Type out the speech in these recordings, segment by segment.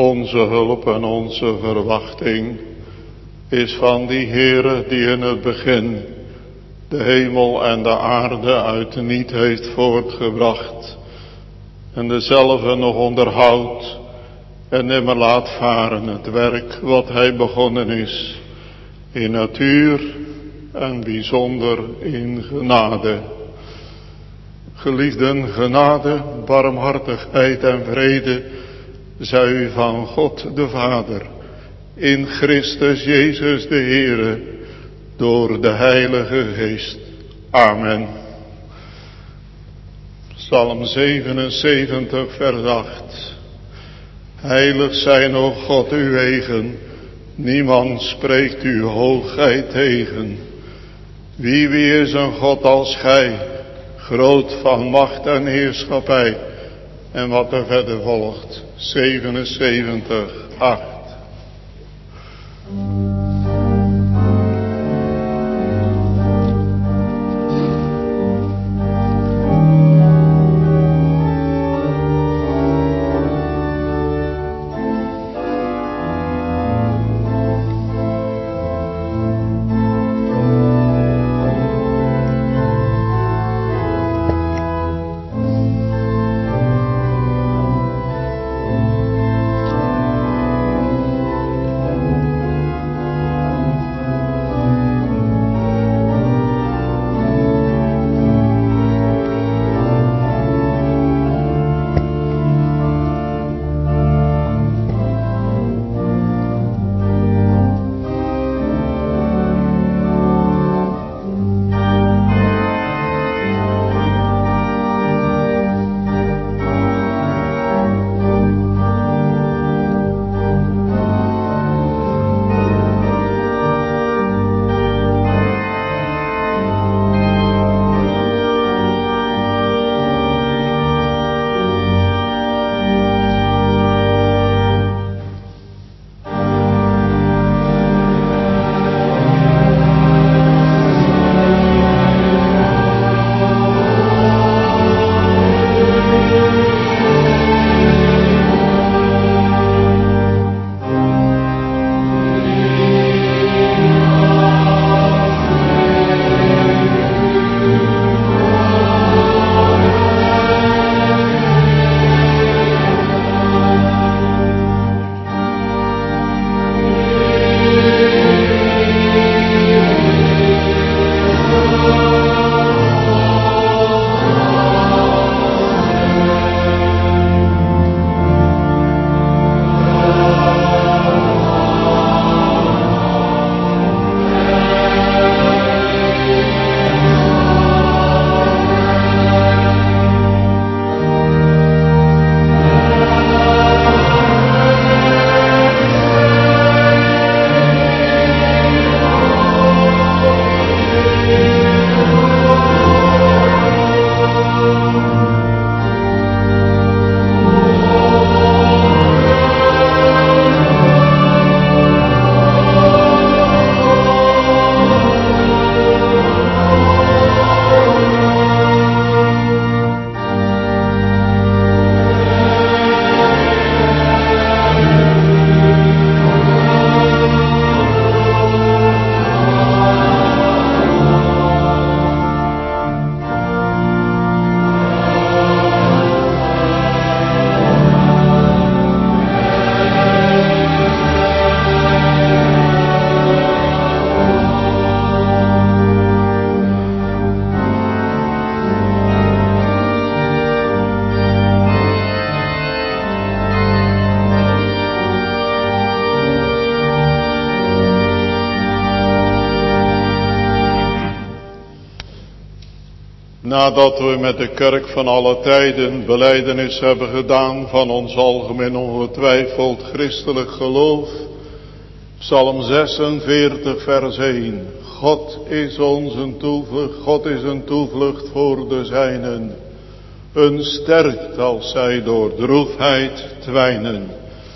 Onze hulp en onze verwachting is van die Heere die in het begin de hemel en de aarde uit de niet heeft voortgebracht en dezelfde nog onderhoudt en nimmer laat varen het werk wat hij begonnen is in natuur en bijzonder in genade. Geliefden, genade, barmhartigheid en vrede zij u van God de Vader in Christus Jezus de Heere door de Heilige Geest. Amen. Psalm 77 vers 8. Heilig zijn, o God, uw wegen, niemand spreekt uw hoogheid tegen. Wie is een God als gij, groot van macht en heerschappij. En wat er verder volgt, 77, 8. Nadat we met de kerk van alle tijden belijdenis hebben gedaan van ons algemeen ongetwijfeld christelijk geloof. Psalm 46 vers 1. God is onze toevlucht, God is een toevlucht voor de zijnen. Een sterkt als zij door droefheid twijnen.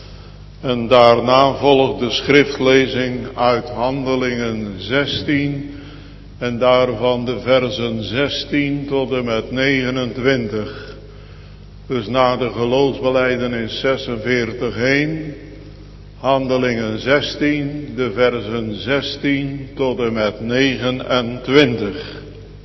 En daarna volgt de schriftlezing uit Handelingen 16. En daarvan de versen 16 tot en met 29. Dus na de geloofsbelijdenis 46:1, Handelingen 16, de versen 16 tot en met 29.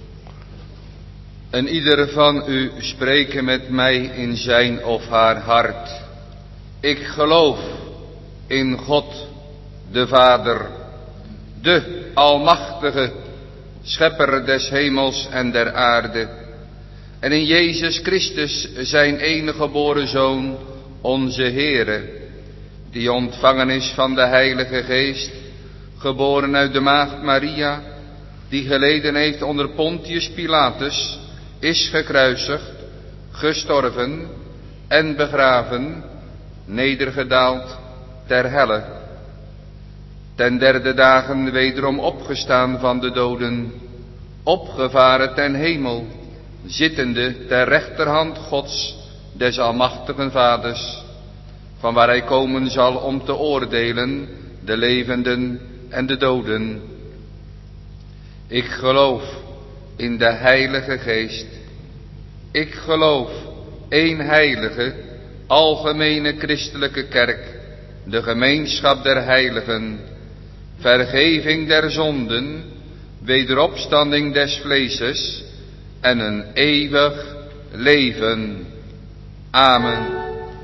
En ieder van u spreken met mij in zijn of haar hart. Ik geloof in God, de Vader, de Almachtige, Schepper des hemels en der aarde. En in Jezus Christus, zijn enige geboren Zoon, onze Heere, die ontvangen is van de Heilige Geest, geboren uit de maagd Maria, die geleden heeft onder Pontius Pilatus, is gekruisigd, gestorven en begraven, nedergedaald ter helle. Ten derde dagen wederom opgestaan van de doden, opgevaren ten hemel, zittende ter rechterhand Gods, des almachtigen Vaders, van waar hij komen zal om te oordelen de levenden en de doden. Ik geloof in de Heilige Geest. Ik geloof één heilige, algemene christelijke kerk, de gemeenschap der heiligen, vergeving der zonden, wederopstanding des vleeses en een eeuwig leven. Amen.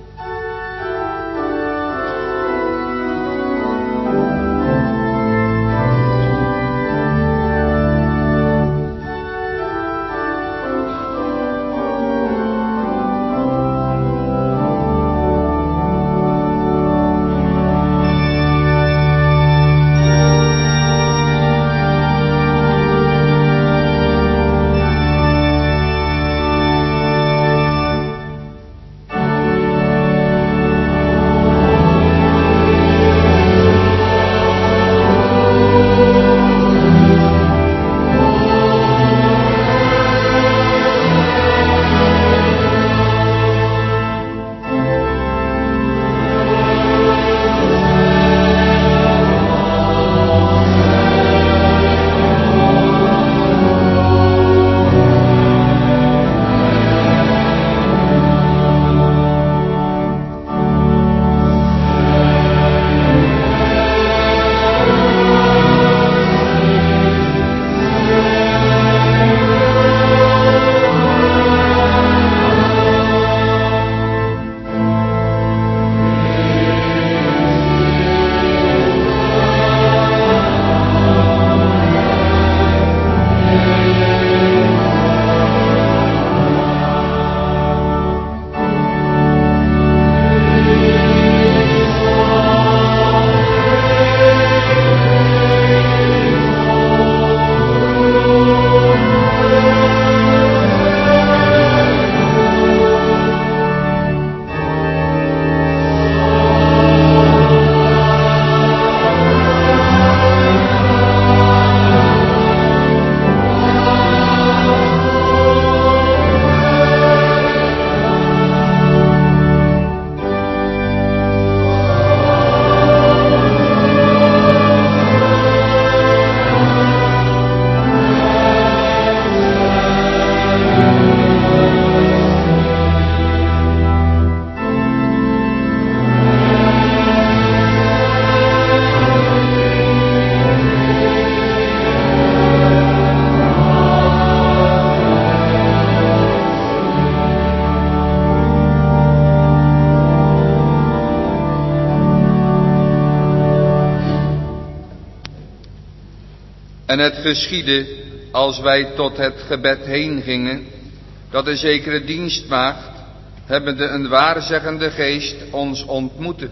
En het geschiedde, als wij tot het gebed heen gingen, dat een zekere dienstmaagd, hebbende een waarzeggende geest, ons ontmoette,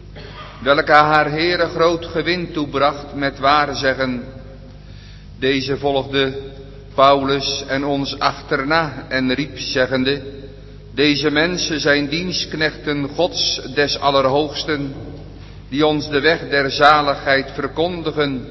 welke haar Heere groot gewin toebracht met waarzeggen. Deze volgde Paulus en ons achterna en riep zeggende: deze mensen zijn dienstknechten Gods des Allerhoogsten, die ons de weg der zaligheid verkondigen.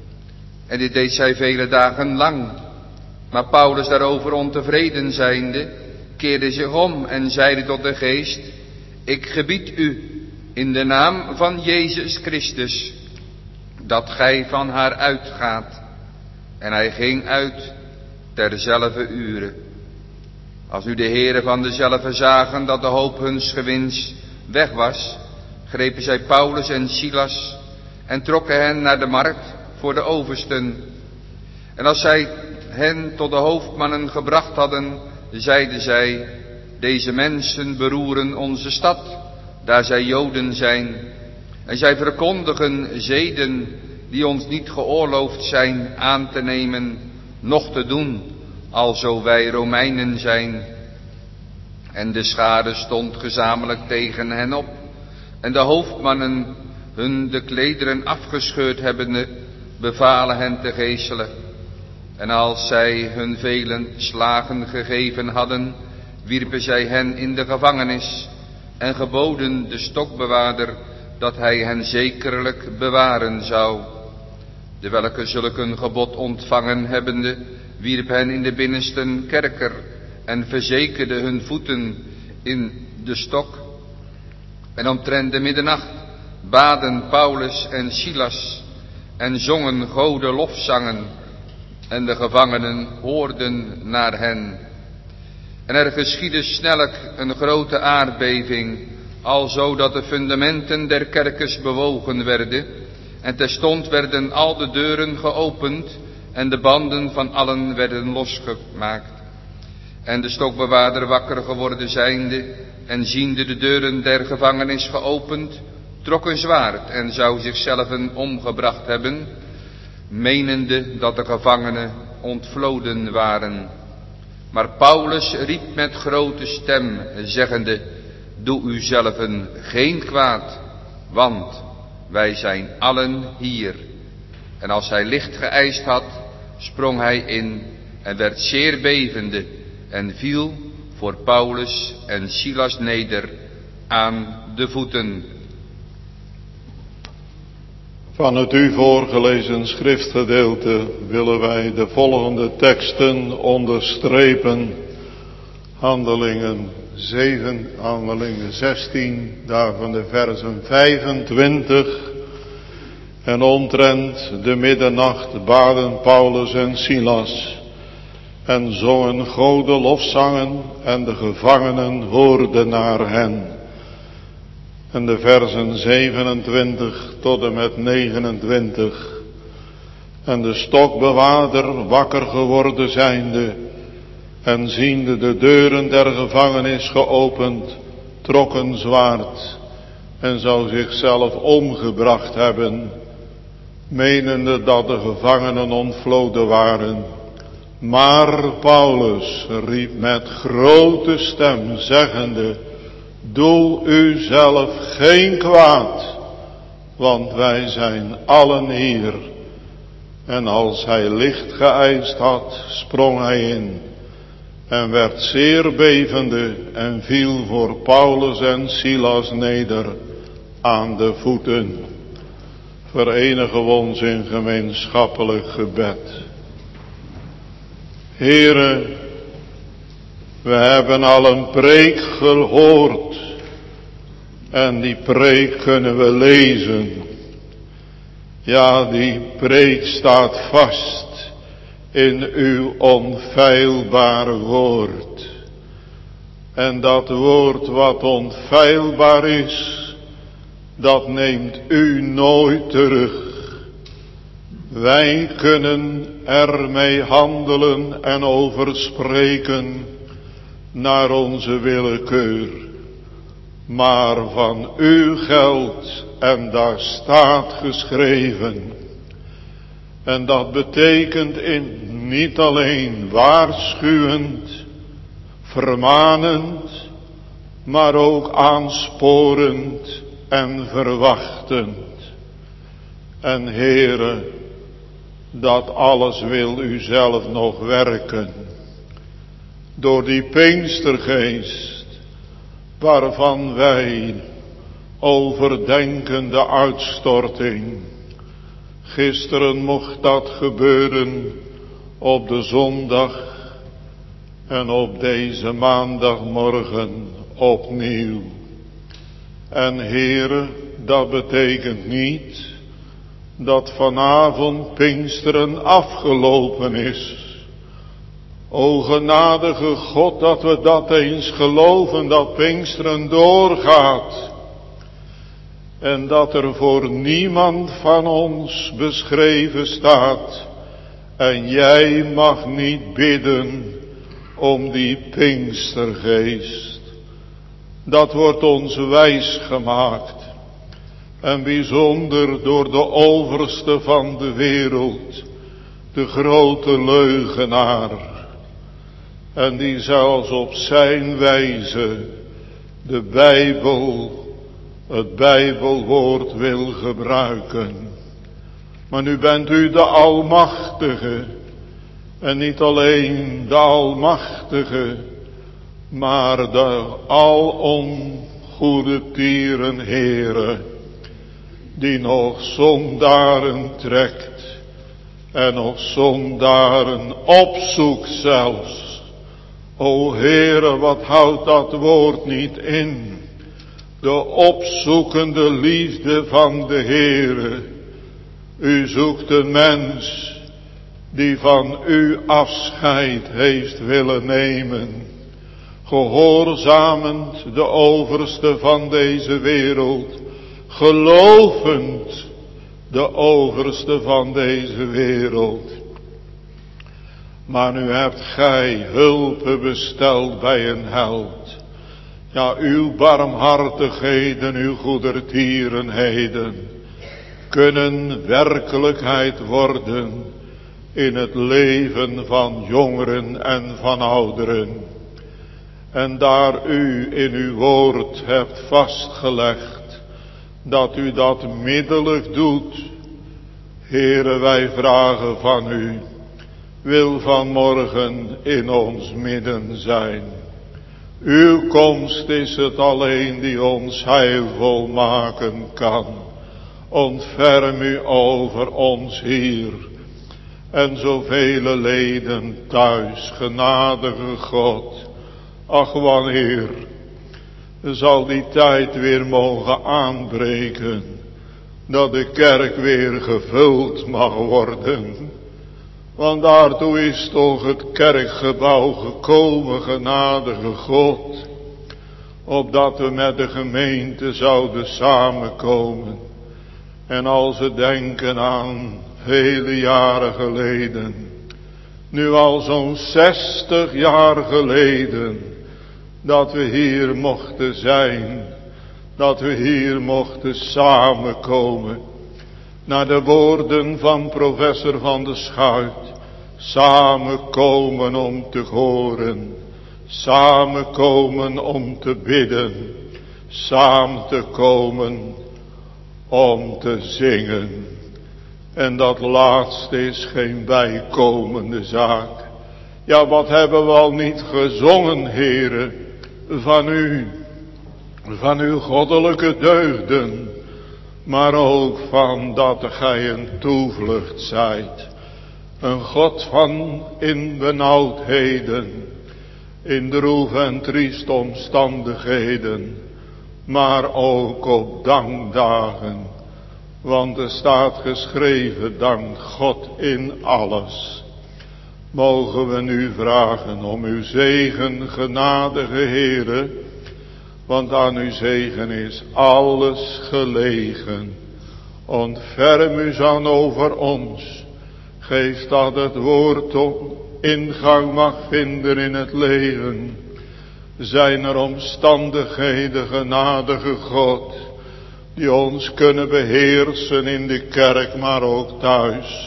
En dit deed zij vele dagen lang. Maar Paulus daarover ontevreden zijnde, keerde zich om en zeide tot de geest: ik gebied u in de naam van Jezus Christus, dat gij van haar uitgaat. En hij ging uit terzelfde uren. Als nu de heren van dezelfde zagen dat de hoop huns gewins weg was, grepen zij Paulus en Silas en trokken hen naar de markt voor de oversten. En als zij hen tot de hoofdmannen gebracht hadden, zeiden zij: deze mensen beroeren onze stad, daar zij Joden zijn. En zij verkondigen zeden die ons niet geoorloofd zijn aan te nemen, noch te doen, alzo wij Romeinen zijn. En de schare stond gezamenlijk tegen hen op. En de hoofdmannen, hun de klederen afgescheurd hebbende, bevalen hen te geeselen. En als zij hun velen slagen gegeven hadden, wierpen zij hen in de gevangenis en geboden de stokbewaarder dat hij hen zekerlijk bewaren zou. De welke zulk een gebod ontvangen hebbende, wierp hen in de binnensten kerker en verzekerde hun voeten in de stok. En omtrent de middernacht baden Paulus en Silas en zongen gode lofzangen, en de gevangenen hoorden naar hen. En er geschiedde snellijk een grote aardbeving, alzo dat de fundamenten der kerkers bewogen werden, en terstond werden al de deuren geopend en de banden van allen werden losgemaakt. En de stokbewaarder wakker geworden zijnde en ziende de deuren der gevangenis geopend, trok een zwaard en zou zichzelf omgebracht hebben, menende dat de gevangenen ontvloden waren. Maar Paulus riep met grote stem, zeggende: doe uzelven geen kwaad, want wij zijn allen hier. En als hij licht geëist had, sprong hij in en werd zeer bevende en viel voor Paulus en Silas neder aan de voeten. Van het u voorgelezen schriftgedeelte willen wij de volgende teksten onderstrepen. Handelingen 16, daarvan de versen 25. En omtrent de middernacht baden Paulus en Silas en zongen gode lofzangen en de gevangenen hoorden naar hen. En de versen 27 tot en met 29. En de stokbewaarder wakker geworden zijnde en ziende de deuren der gevangenis geopend, trok een zwaard en zou zichzelf omgebracht hebben, menende dat de gevangenen ontvloden waren. Maar Paulus riep met grote stem, zeggende: doe u zelf geen kwaad, want wij zijn allen hier. En als hij licht geëist had, sprong hij in en werd zeer bevende en viel voor Paulus en Silas neder aan de voeten. Verenigen we ons in gemeenschappelijk gebed. Heere, we hebben al een preek gehoord en die preek kunnen we lezen. Ja, die preek staat vast in uw onfeilbaar woord. En dat woord wat onfeilbaar is, dat neemt u nooit terug. Wij kunnen ermee handelen en over spreken naar onze willekeur. Maar van u geldt, en daar staat geschreven. En dat betekent niet alleen waarschuwend, vermanend, maar ook aansporend en verwachtend. En Heere, dat alles wil u zelf nog werken. Door die Pinkstergeest, waarvan wij overdenken de uitstorting. Gisteren mocht dat gebeuren op de zondag en op deze maandagmorgen opnieuw. En Heere, dat betekent niet dat vanavond Pinksteren afgelopen is. O genadige God, dat we dat eens geloven, dat Pinksteren doorgaat. En dat er voor niemand van ons beschreven staat. En jij mag niet bidden om die Pinkstergeest. Dat wordt ons wijs gemaakt. En bijzonder door de overste van de wereld, de grote leugenaar. En die zelfs op zijn wijze de Bijbel, het Bijbelwoord wil gebruiken. Maar nu bent u de Almachtige. En niet alleen de Almachtige, maar de alom goede tieren Heere, die nog zondaren trekt en nog zondaren opzoekt zelfs. O Heere, wat houdt dat woord niet in? De opzoekende liefde van de Heere. U zoekt een mens die van u afscheid heeft willen nemen, gehoorzamend de overste van deze wereld, gelovend de overste van deze wereld. Maar nu hebt gij hulp besteld bij een held. Ja, uw barmhartigheden, uw goedertierenheden kunnen werkelijkheid worden in het leven van jongeren en van ouderen. En daar u in uw woord hebt vastgelegd dat u dat middelijk doet, Heere, wij vragen van u, wil vanmorgen in ons midden zijn. Uw komst is het alleen die ons heilvol maken kan. Ontferm u over ons hier en zoveel leden thuis, genadige God. Ach, wanneer zal die tijd weer mogen aanbreken, dat de kerk weer gevuld mag worden. Want daartoe is toch het kerkgebouw gekomen, genadige God, opdat we met de gemeente zouden samenkomen. En als we denken aan vele jaren geleden, nu al zo'n 60 jaar geleden, dat we hier mochten zijn, dat we hier mochten samenkomen, naar de woorden van professor Van der Schuit, samenkomen om te horen, samenkomen om te bidden, samen te komen om te zingen. En dat laatste is geen bijkomende zaak. Ja, wat hebben we al niet gezongen, Heere, van uw goddelijke deugden, maar ook van dat gij een toevlucht zijt. Een God van in benauwdheden, in droeve en triest omstandigheden, maar ook op dankdagen. Want er staat geschreven, dank God in alles. Mogen we nu vragen om uw zegen, genadige Heere, want aan uw zegen is alles gelegen. Ontferm u dan over ons. Geef dat het woord ingang mag vinden in het leven. Zijn er omstandigheden, genadige God, die ons kunnen beheersen in de kerk, maar ook thuis.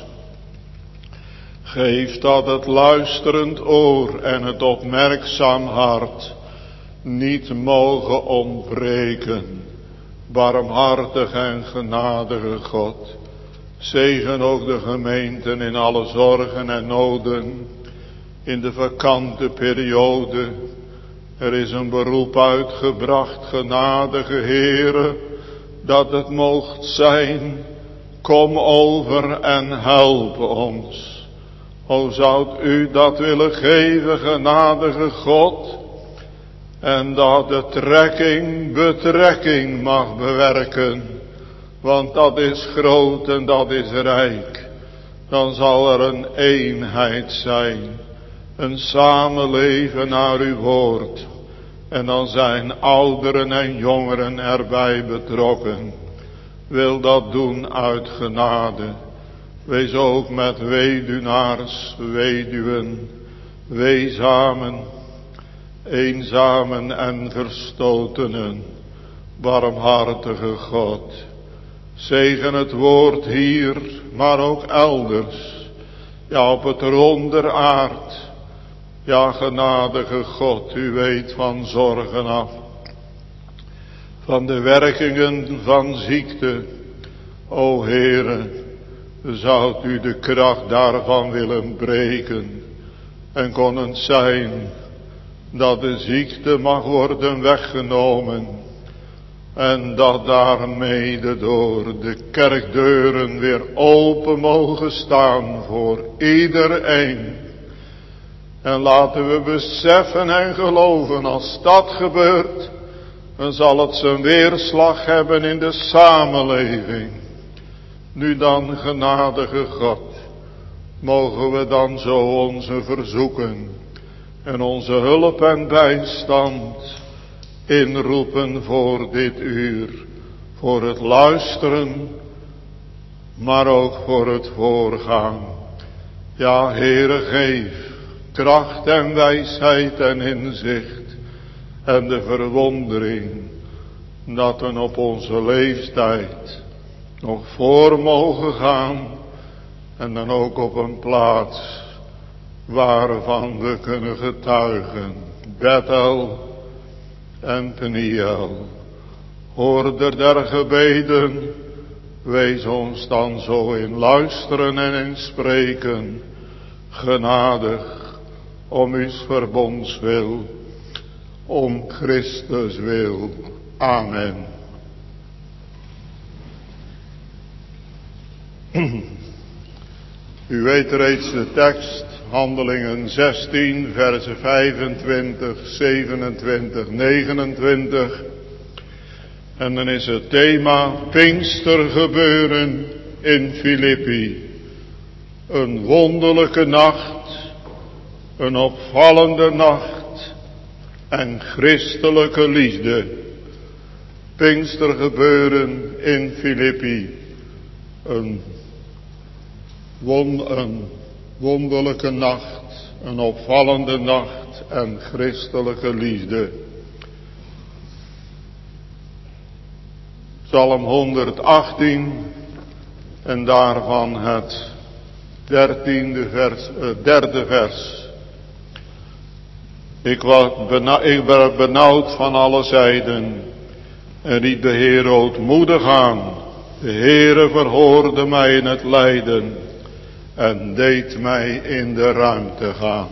Geef dat het luisterend oor en het opmerkzaam hart niet mogen ontbreken. Barmhartig en genadige God, zegen ook de gemeenten in alle zorgen en noden, in de vakante periode. Er is een beroep uitgebracht, genadige Heere, dat het moogt zijn, kom over en help ons. O, zoudt u dat willen geven, genadige God, en dat de trekking betrekking mag bewerken, want dat is groot en dat is rijk. Dan zal er een eenheid zijn een samenleven naar uw woord. En dan zijn ouderen en jongeren erbij betrokken. Wil dat doen uit genade. Wees ook met weduwnaars, weduwen, weezamen, eenzamen en verstotenen. Barmhartige God, zegen het woord hier, maar ook elders. Ja, op het ronderaard. Ja, genadige God, u weet van zorgen af. Van de werkingen van ziekte. O Heere, zoudt u de kracht daarvan willen breken. En kon het zijn dat de ziekte mag worden weggenomen. En dat daarmee door de kerkdeuren weer open mogen staan voor iedereen. En laten we beseffen en geloven, als dat gebeurt, dan zal het zijn weerslag hebben in de samenleving. Nu dan, genadige God, mogen we dan zo onze verzoeken en onze hulp en bijstand inroepen voor dit uur. Voor het luisteren, maar ook voor het voorgaan. Ja, Heere, geef kracht en wijsheid en inzicht en de verwondering dat we op onze leeftijd nog voor mogen gaan en dan ook op een plaats waarvan we kunnen getuigen. Bethel en Peniel, hoorder der gebeden, wees ons dan zo in luisteren en in spreken genadig om uw verbonds wil, om Christus wil. Amen. U weet reeds de tekst, Handelingen 16, versen 25, 27, 29. En dan is het thema Pinkstergebeuren in Filippi. Een wonderlijke nacht, een opvallende nacht en christelijke liefde. Pinkstergebeuren in Filippi. Een wonderlijke nacht, een opvallende nacht en christelijke liefde. Psalm 118 en daarvan het derde vers. Ik werd benauwd van alle zijden en riep de Heer ootmoedig aan. De Heere verhoorde mij in het lijden en deed mij in de ruimte gaan.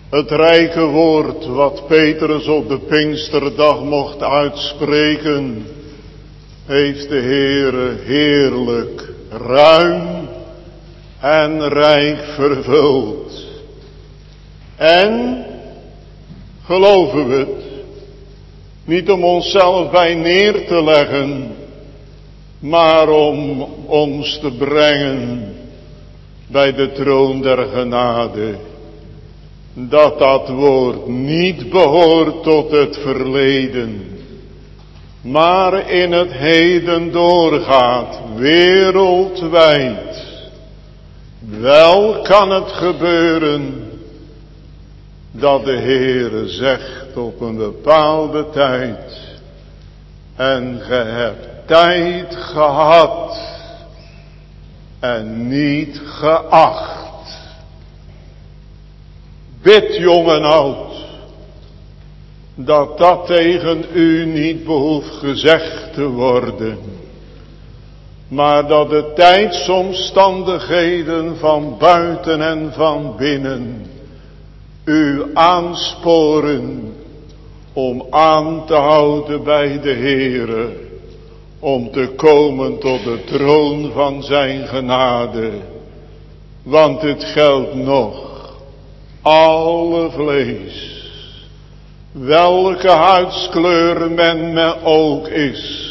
Het rijke woord wat Petrus op de Pinksterdag mocht uitspreken, heeft de Heere heerlijk, ruim en rijk vervuld. En, geloven we het, niet om onszelf bij neer te leggen, maar om ons te brengen bij de troon der genade. Dat woord niet behoort tot het verleden, maar in het heden doorgaat, wereldwijd. Wel kan het gebeuren dat de Heere zegt op een bepaalde tijd: en ge hebt tijd gehad en niet geacht. Bid, jong en oud, dat tegen u niet behoeft gezegd te worden, maar dat de tijdsomstandigheden van buiten en van binnen u aansporen om aan te houden bij de Heere, om te komen tot de troon van zijn genade. Want het geldt nog, alle vlees, welke huidskleur men ook is,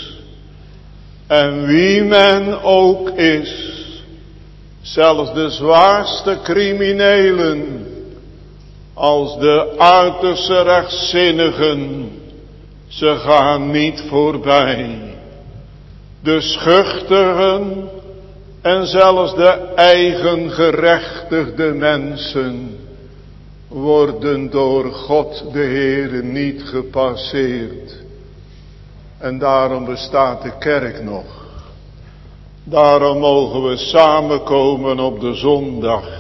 en wie men ook is, zelfs de zwaarste criminelen, als de uiterste rechtzinnigen, ze gaan niet voorbij. De schuchteren en zelfs de eigen gerechtigde mensen worden door God de Heere niet gepasseerd. En daarom bestaat de kerk nog. Daarom mogen we samenkomen op de zondag.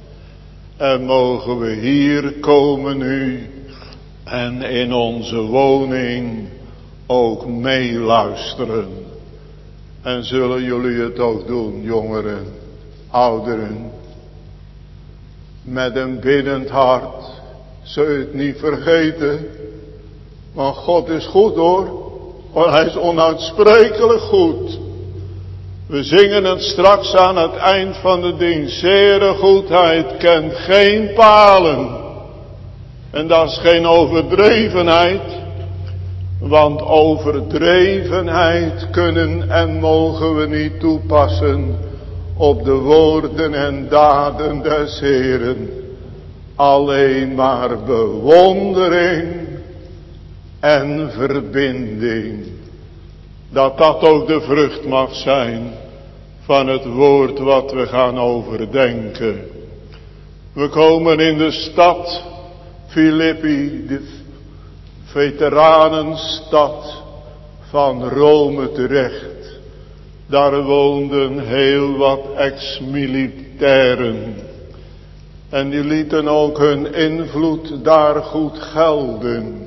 En mogen we hier komen nu en in onze woning ook meeluisteren. En zullen jullie het ook doen, jongeren, ouderen. Met een biddend hart, zul je het niet vergeten. Want God is goed hoor, want hij is onuitsprekelijk goed. We zingen het straks aan het eind van de dienst. Zere goedheid kent geen palen. En dat is geen overdrevenheid. Want overdrevenheid kunnen en mogen we niet toepassen op de woorden en daden des Heeren. Alleen maar bewondering en verbinding. Dat ook de vrucht mag zijn van het woord wat we gaan overdenken. We komen in de stad Filippi, de veteranenstad van Rome terecht. Daar woonden heel wat ex-militairen. En die lieten ook hun invloed daar goed gelden.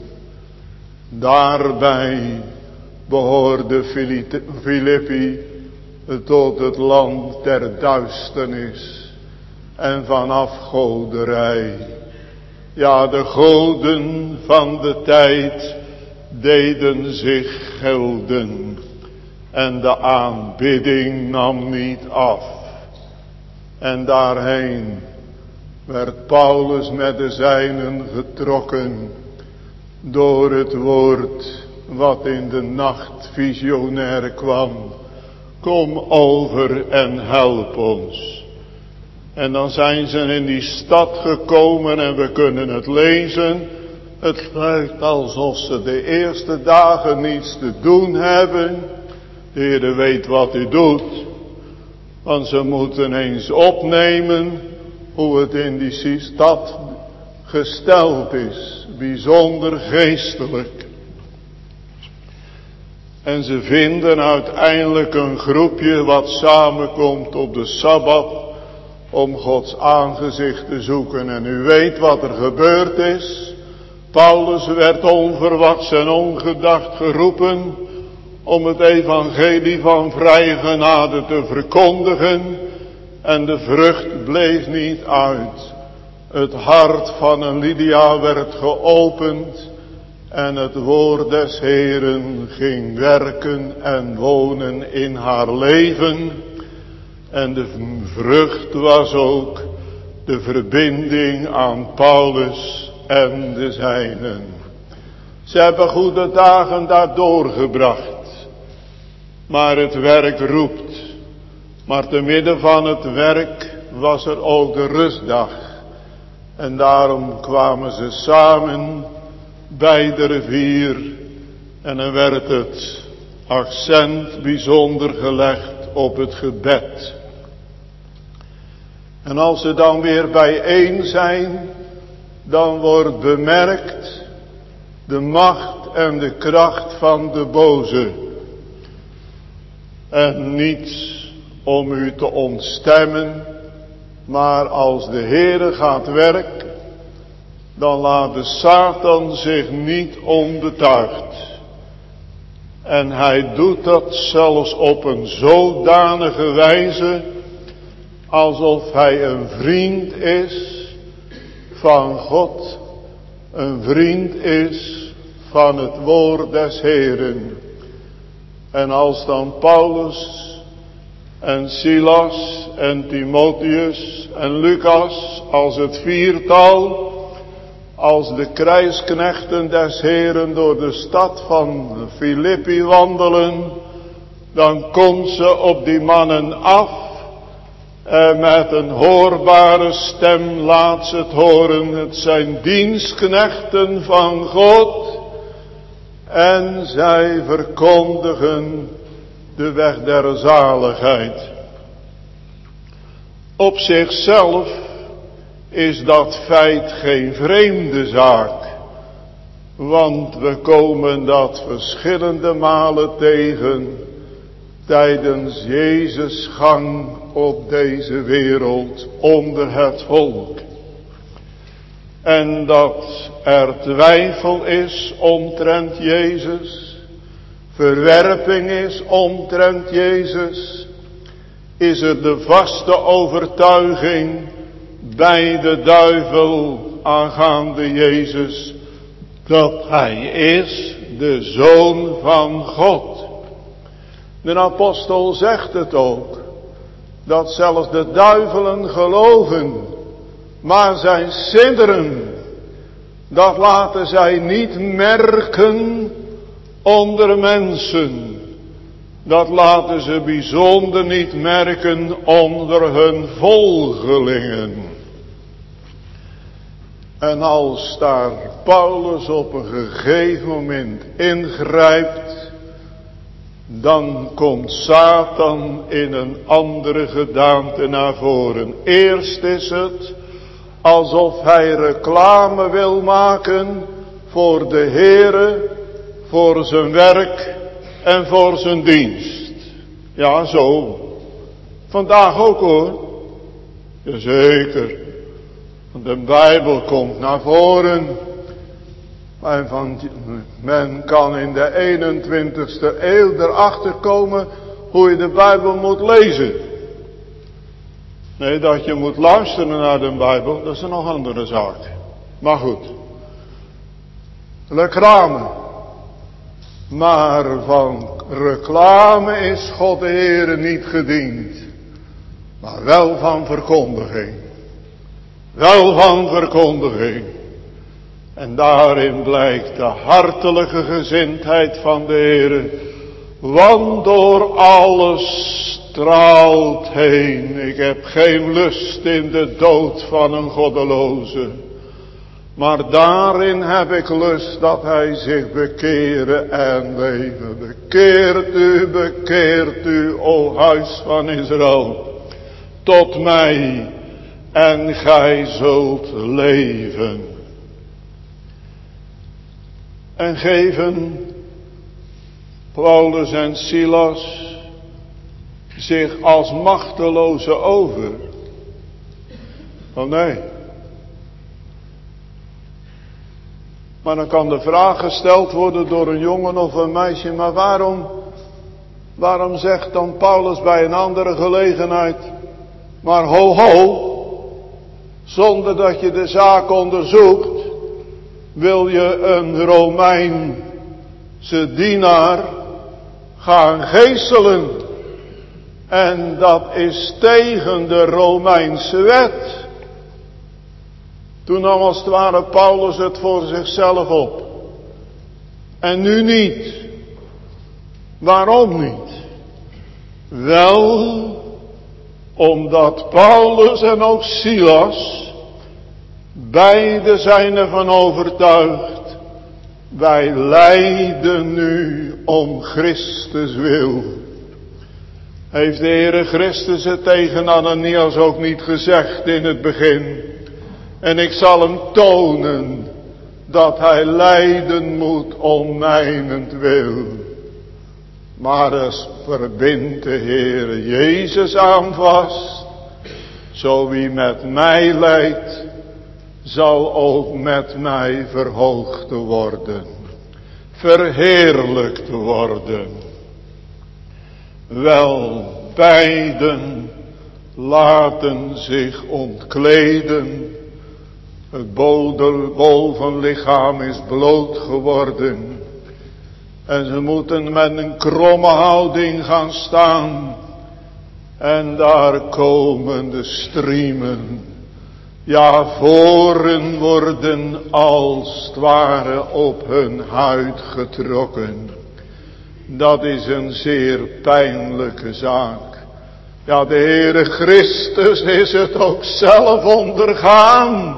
Daarbij behoorde Filippi tot het land der duisternis en van afgoderij. Ja, de goden van de tijd deden zich gelden en de aanbidding nam niet af. En daarheen werd Paulus met de zijnen getrokken door het woord wat in de nacht visionair kwam. Kom over en help ons. En dan zijn ze in die stad gekomen en we kunnen het lezen. Het lijkt alsof ze de eerste dagen niets te doen hebben. De Heer weet wat hij doet. Want ze moeten eens opnemen hoe het in die stad gesteld is. Bijzonder geestelijk. En ze vinden uiteindelijk een groepje wat samenkomt op de Sabbat om Gods aangezicht te zoeken. En u weet wat er gebeurd is. Paulus werd onverwachts en ongedacht geroepen om het evangelie van vrije genade te verkondigen. En de vrucht bleef niet uit. Het hart van een Lydia werd geopend en het woord des Heeren ging werken en wonen in haar leven. En de vrucht was ook de verbinding aan Paulus en de zijnen. Ze hebben goede dagen daar doorgebracht. Maar het werk roept. Maar te midden van het werk was er ook de rustdag. En daarom kwamen ze samen bij de rivier. En dan werd het accent bijzonder gelegd op het gebed. En als ze dan weer bijeen zijn, dan wordt bemerkt de macht en de kracht van de boze. En niet om u te ontstemmen, maar als de Heere gaat werken, dan laat de Satan zich niet onbetuigd. En hij doet dat zelfs op een zodanige wijze, alsof hij een vriend is van God, een vriend is van het woord des Heeren. En als dan Paulus en Silas en Timotheus en Lucas, als het viertal, als de krijgsknechten des Heeren door de stad van Filippi wandelen, dan komt ze op die mannen af en met een hoorbare stem laat ze het horen. Het zijn dienstknechten van God en zij verkondigen de weg der zaligheid. Op zichzelf is dat feit geen vreemde zaak, want we komen dat verschillende malen tegen tijdens Jezus' gang op deze wereld onder het volk. En dat er twijfel is omtrent Jezus, verwerping is omtrent Jezus, is er de vaste overtuiging bij de duivel aangaande Jezus, dat hij is de Zoon van God. De apostel zegt het ook, dat zelfs de duivelen geloven, maar zijn sidderen, dat laten zij niet merken onder mensen. Dat laten ze bijzonder niet merken onder hun volgelingen. En als daar Paulus op een gegeven moment ingrijpt, dan komt Satan in een andere gedaante naar voren. Eerst is het alsof hij reclame wil maken voor de Heere, voor zijn werk en voor zijn dienst. Ja, zo. Vandaag ook hoor. Jazeker. De Bijbel komt naar voren. En men kan in de 21ste eeuw erachter komen hoe je de Bijbel moet lezen. Nee, dat je moet luisteren naar de Bijbel, dat is een nog andere zaak. Maar goed. Reclame. Maar van reclame is God de Heere niet gediend. Maar wel van verkondiging. Wel van verkondiging. En daarin blijkt de hartelijke gezindheid van de Heere. Want door alles straalt heen. Ik heb geen lust in de dood van een goddeloze. Maar daarin heb ik lust dat hij zich bekeren en leven. Bekeert u, o huis van Israël, tot mij en gij zult leven. En geven Paulus en Silas zich als machtelozen over? Oh nee. Maar dan kan de vraag gesteld worden door een jongen of een meisje, maar waarom zegt dan Paulus bij een andere gelegenheid, maar ho ho, zonder dat je de zaak onderzoekt, wil je een Romeinse dienaar gaan geeselen. En dat is tegen de Romeinse wet. Toen nam als het ware Paulus het voor zichzelf op. En nu niet. Waarom niet? Wel, omdat Paulus en ook Silas, beide zijn ervan overtuigd, wij lijden nu om Christus wil. Heeft de Heere Christus het tegen Ananias ook niet gezegd in het begin? En ik zal hem tonen dat hij lijden moet om mijnentwil. Maar als verbindt de Heere Jezus aan vast, zo wie met mij lijdt, zal ook met mij verhoogd worden, verheerlijkt worden. Wel, beiden laten zich ontkleden. Het bovenlichaam is bloot geworden. En ze moeten met een kromme houding gaan staan. En daar komen de striemen. Ja, voren worden als het ware op hun huid getrokken. Dat is een zeer pijnlijke zaak. Ja, de Heere Christus is het ook zelf ondergaan.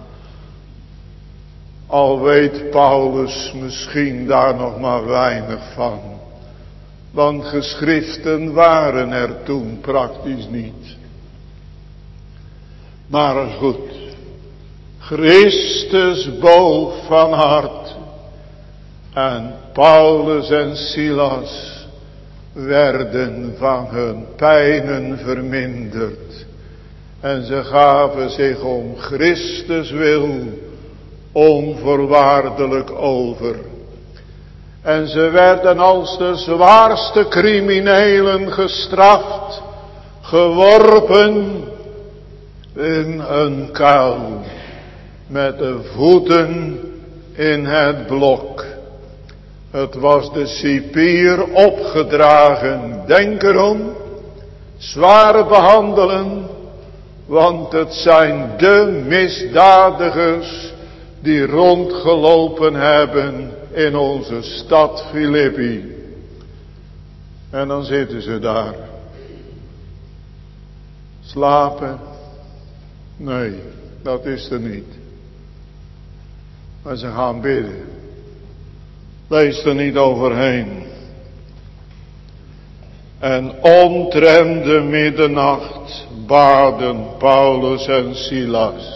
Al weet Paulus misschien daar nog maar weinig van. Want geschriften waren er toen praktisch niet. Maar goed, Christus boog van hart. En Paulus en Silas werden van hun pijnen verminderd. En ze gaven zich om Christus wil onvoorwaardelijk over. En ze werden als de zwaarste criminelen gestraft, geworpen in een kuil, met de voeten in het blok. Het was de cipier opgedragen, denk erom, zwaar behandelen, want het zijn de misdadigers die rondgelopen hebben in onze stad Filippi. En dan zitten ze daar. Slapen? Nee, dat is er niet. Maar ze gaan bidden. Lees er niet overheen. En omtrent de middernacht baden Paulus en Silas.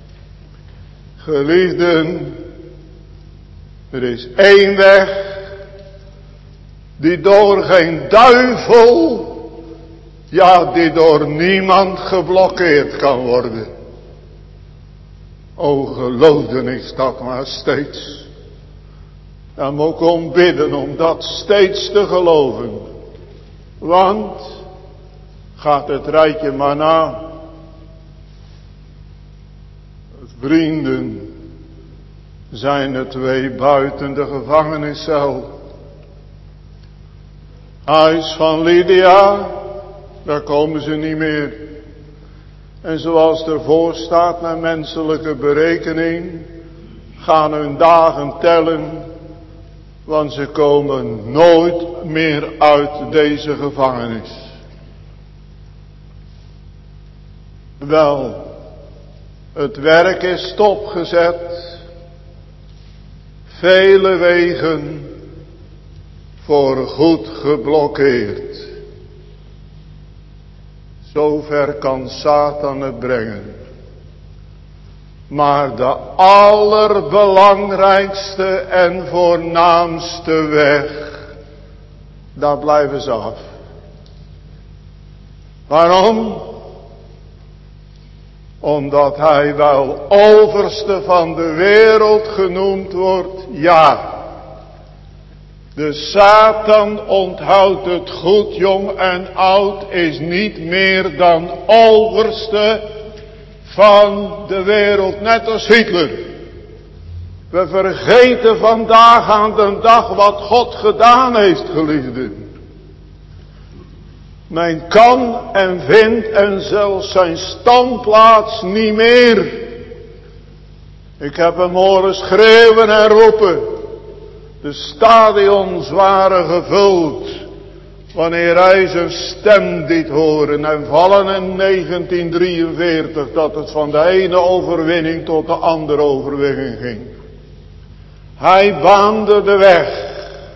Geliefden, er is één weg die door geen duivel, ja, die door niemand geblokkeerd kan worden. O, geloofden is dat maar steeds. Dan moet ik om bidden om dat steeds te geloven. Want, gaat het rijtje maar na. Vrienden zijn er twee buiten de gevangeniscel. Huis van Lydia, daar komen ze niet meer. En zoals ervoor staat naar menselijke berekening, gaan hun dagen tellen, want ze komen nooit meer uit deze gevangenis. Wel, het werk is stopgezet. Vele wegen voor goed geblokkeerd. Zover kan Satan het brengen. Maar de allerbelangrijkste en voornaamste weg, daar blijven ze af. Waarom? Omdat hij wel overste van de wereld genoemd wordt, ja. De Satan onthoudt het goed, jong en oud, is niet meer dan overste van de wereld, net als Hitler. We vergeten vandaag aan de dag wat God gedaan heeft, geliefden. Men kan en vindt en zelfs zijn standplaats niet meer. Ik heb hem horen schreeuwen en roepen. De stadions waren gevuld. Wanneer hij zijn stem liet horen en vallen in 1943 dat het van de ene overwinning tot de andere overwinning ging. Hij baande de weg.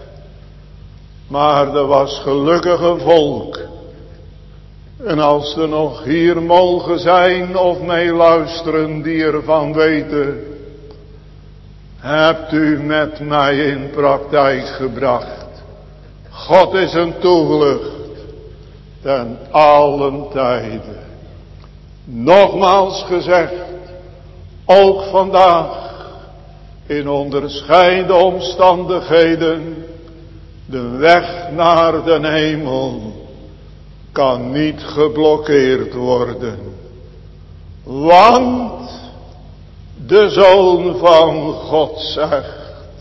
Maar er was gelukkig een volk. En als er nog hier mogen zijn of meeluisteren die ervan weten. Hebt u met mij in praktijk gebracht. God is een toevlucht ten allen tijden. Nogmaals gezegd, ook vandaag in onderscheiden omstandigheden, de weg naar de hemel kan niet geblokkeerd worden. Want de Zoon van God zegt,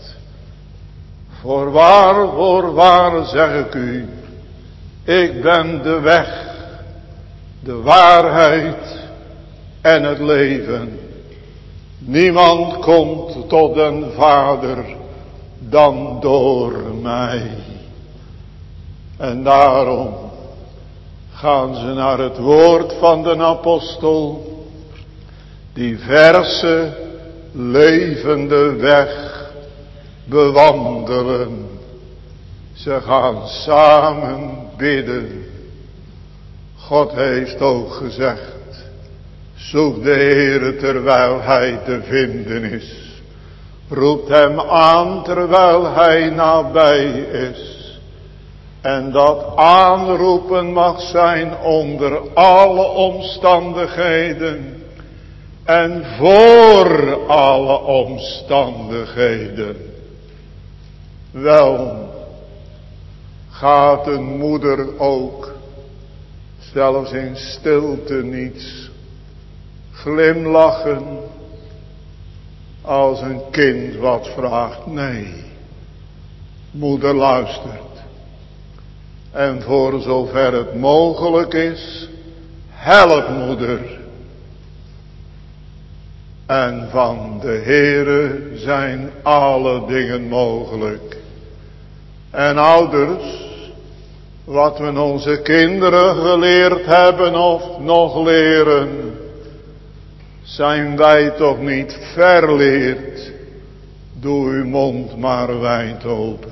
voorwaar zeg ik u, ik ben de weg, de waarheid en het leven. Niemand komt tot den Vader dan door mij. En daarom gaan ze naar het woord van de apostel, die verse, levende weg bewandelen. Ze gaan samen bidden. God heeft ook gezegd, zoek de Heere terwijl hij te vinden is. Roept hem aan terwijl hij nabij is. En dat aanroepen mag zijn onder alle omstandigheden. En voor alle omstandigheden. Wel, gaat een moeder ook, zelfs in stilte niets, glimlachen als een kind wat vraagt? Nee, moeder luistert. En voor zover het mogelijk is, help moeder. En van de Heere zijn alle dingen mogelijk. En ouders, wat we onze kinderen geleerd hebben of nog leren, zijn wij toch niet verleerd. Doe uw mond maar wijd open.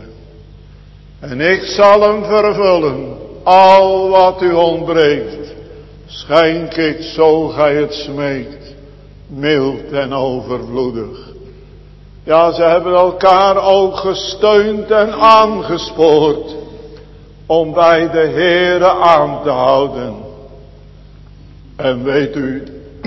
En ik zal hem vervullen, al wat u ontbreekt, schenk ik zo gij het smeekt, mild en overvloedig. Ja, ze hebben elkaar ook gesteund en aangespoord om bij de Heere aan te houden. En weet u,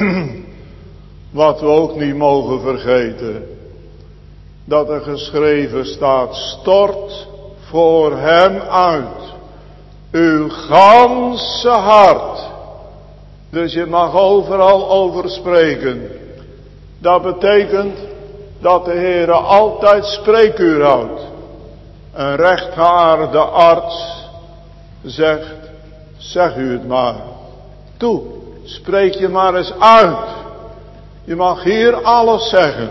wat we ook niet mogen vergeten, dat er geschreven staat, stort voor hem uit uw ganse hart. Dus je mag overal over spreken. Dat betekent dat de Heere altijd spreekuur houdt. Een rechtgeaarde arts zegt, zeg u het maar. Toe, spreek je maar eens uit. Je mag hier alles zeggen.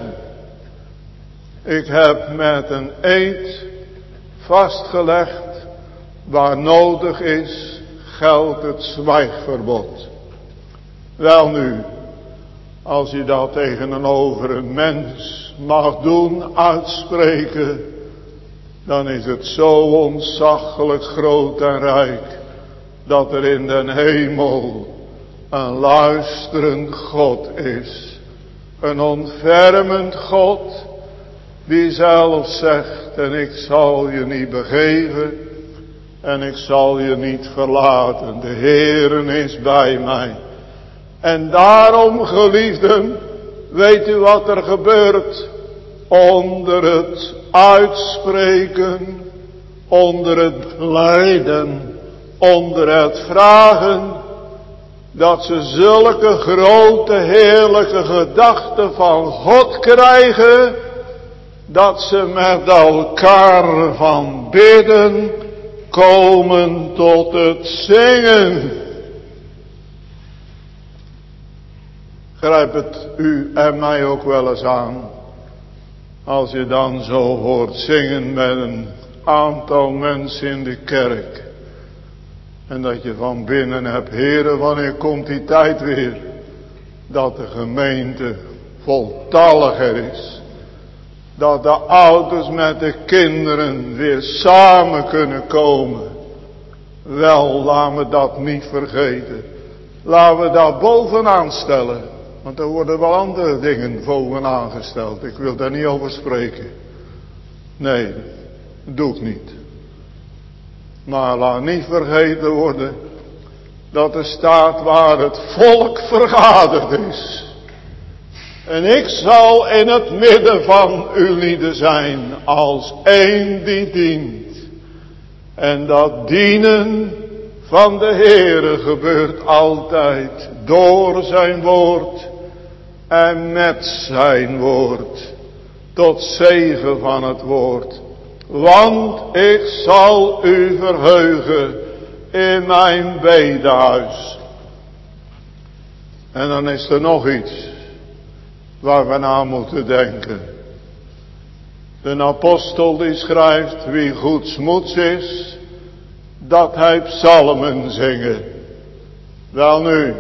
Ik heb met een eed vastgelegd, waar nodig is, geldt het zwijgverbod. Welnu, als je dat tegenover een mens mag doen, uitspreken, dan is het zo ontzaglijk groot en rijk, dat er in den hemel een luisterend God is. Een ontfermend God, die zelf zegt, en ik zal je niet begeven, en ik zal je niet verlaten. De Heere is bij mij. En daarom, geliefden, weet u wat er gebeurt? Onder het uitspreken, onder het lijden, onder het vragen, Dat ze zulke grote, heerlijke gedachten van God krijgen, dat ze met elkaar van bidden komen tot het zingen. Grijp het u en mij ook wel eens aan, als je dan zo hoort zingen met een aantal mensen in de kerk. En dat je van binnen hebt, Heere, wanneer komt die tijd weer, dat de gemeente voltalliger is. Dat de ouders met de kinderen weer samen kunnen komen. Wel, laten we dat niet vergeten. Laten we dat bovenaan stellen. Want er worden wel andere dingen bovenaan gesteld. Ik wil daar niet over spreken. Nee, dat doe ik niet. Maar laat niet vergeten worden dat er staat waar het volk vergaderd is. En ik zal in het midden van uw lieden zijn als één die dient. En dat dienen van de Heere gebeurt altijd door zijn woord en met zijn woord. Tot zegen van het woord. Want ik zal u verheugen in mijn bedehuis. En dan is er nog iets waar we aan moeten denken. De apostel die schrijft, wie goedsmoeds is, dat hij psalmen zingen. Welnu,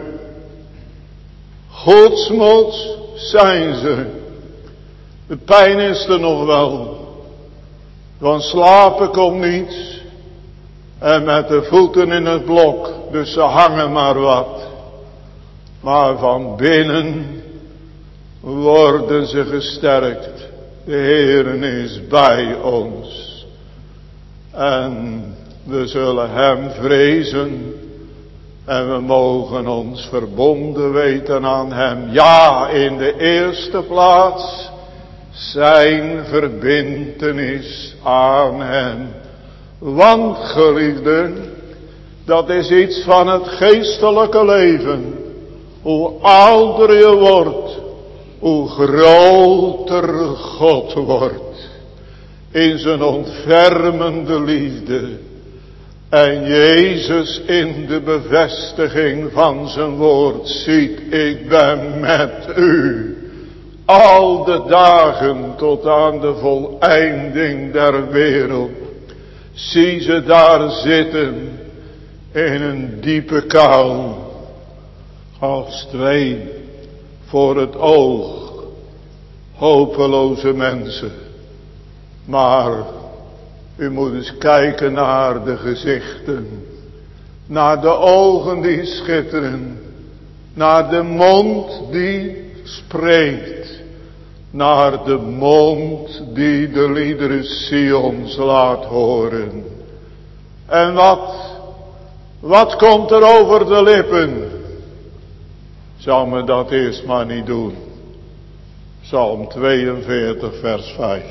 goedsmoeds zijn ze. De pijn is er nog wel. Van slapen komt niets. En met de voeten in het blok, dus ze hangen maar wat. Maar van binnen worden ze gesterkt. De Heere is bij ons. En we zullen hem vrezen. En we mogen ons verbonden weten aan hem. Ja, in de eerste plaats zijn verbintenis aan hem. Want geliefden, dat is iets van het geestelijke leven. Hoe ouder je wordt, hoe groter God wordt. In zijn ontfermende liefde. En Jezus in de bevestiging van zijn woord ziet, ik ben met u. Al de dagen tot aan de voleinding der wereld. Zie ze daar zitten in een diepe kuil. Als twee voor het oog hopeloze mensen. Maar u moet eens kijken naar de gezichten. Naar de ogen die schitteren. Naar de mond die spreekt. Naar de mond die de liederen Sions laat horen. En wat komt er over de lippen? Zal me dat eerst maar niet doen. Psalm 42 vers 5.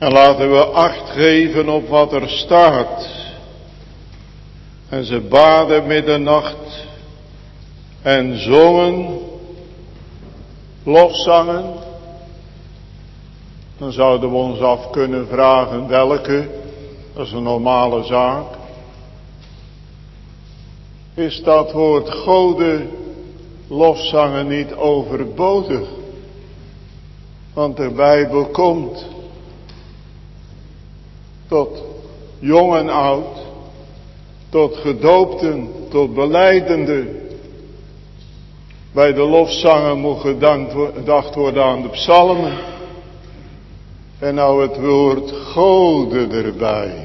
En laten we acht geven op wat er staat. En ze baden middernacht en zongen lofzangen. Dan zouden we ons af kunnen vragen welke. Dat is een normale zaak. Is dat woord Gode lofzangen niet overbodig? Want de Bijbel komt tot jong en oud, tot gedoopten, tot belijdenden. Bij de lofzangen moet gedacht worden aan de psalmen. En nou het woord Gode erbij.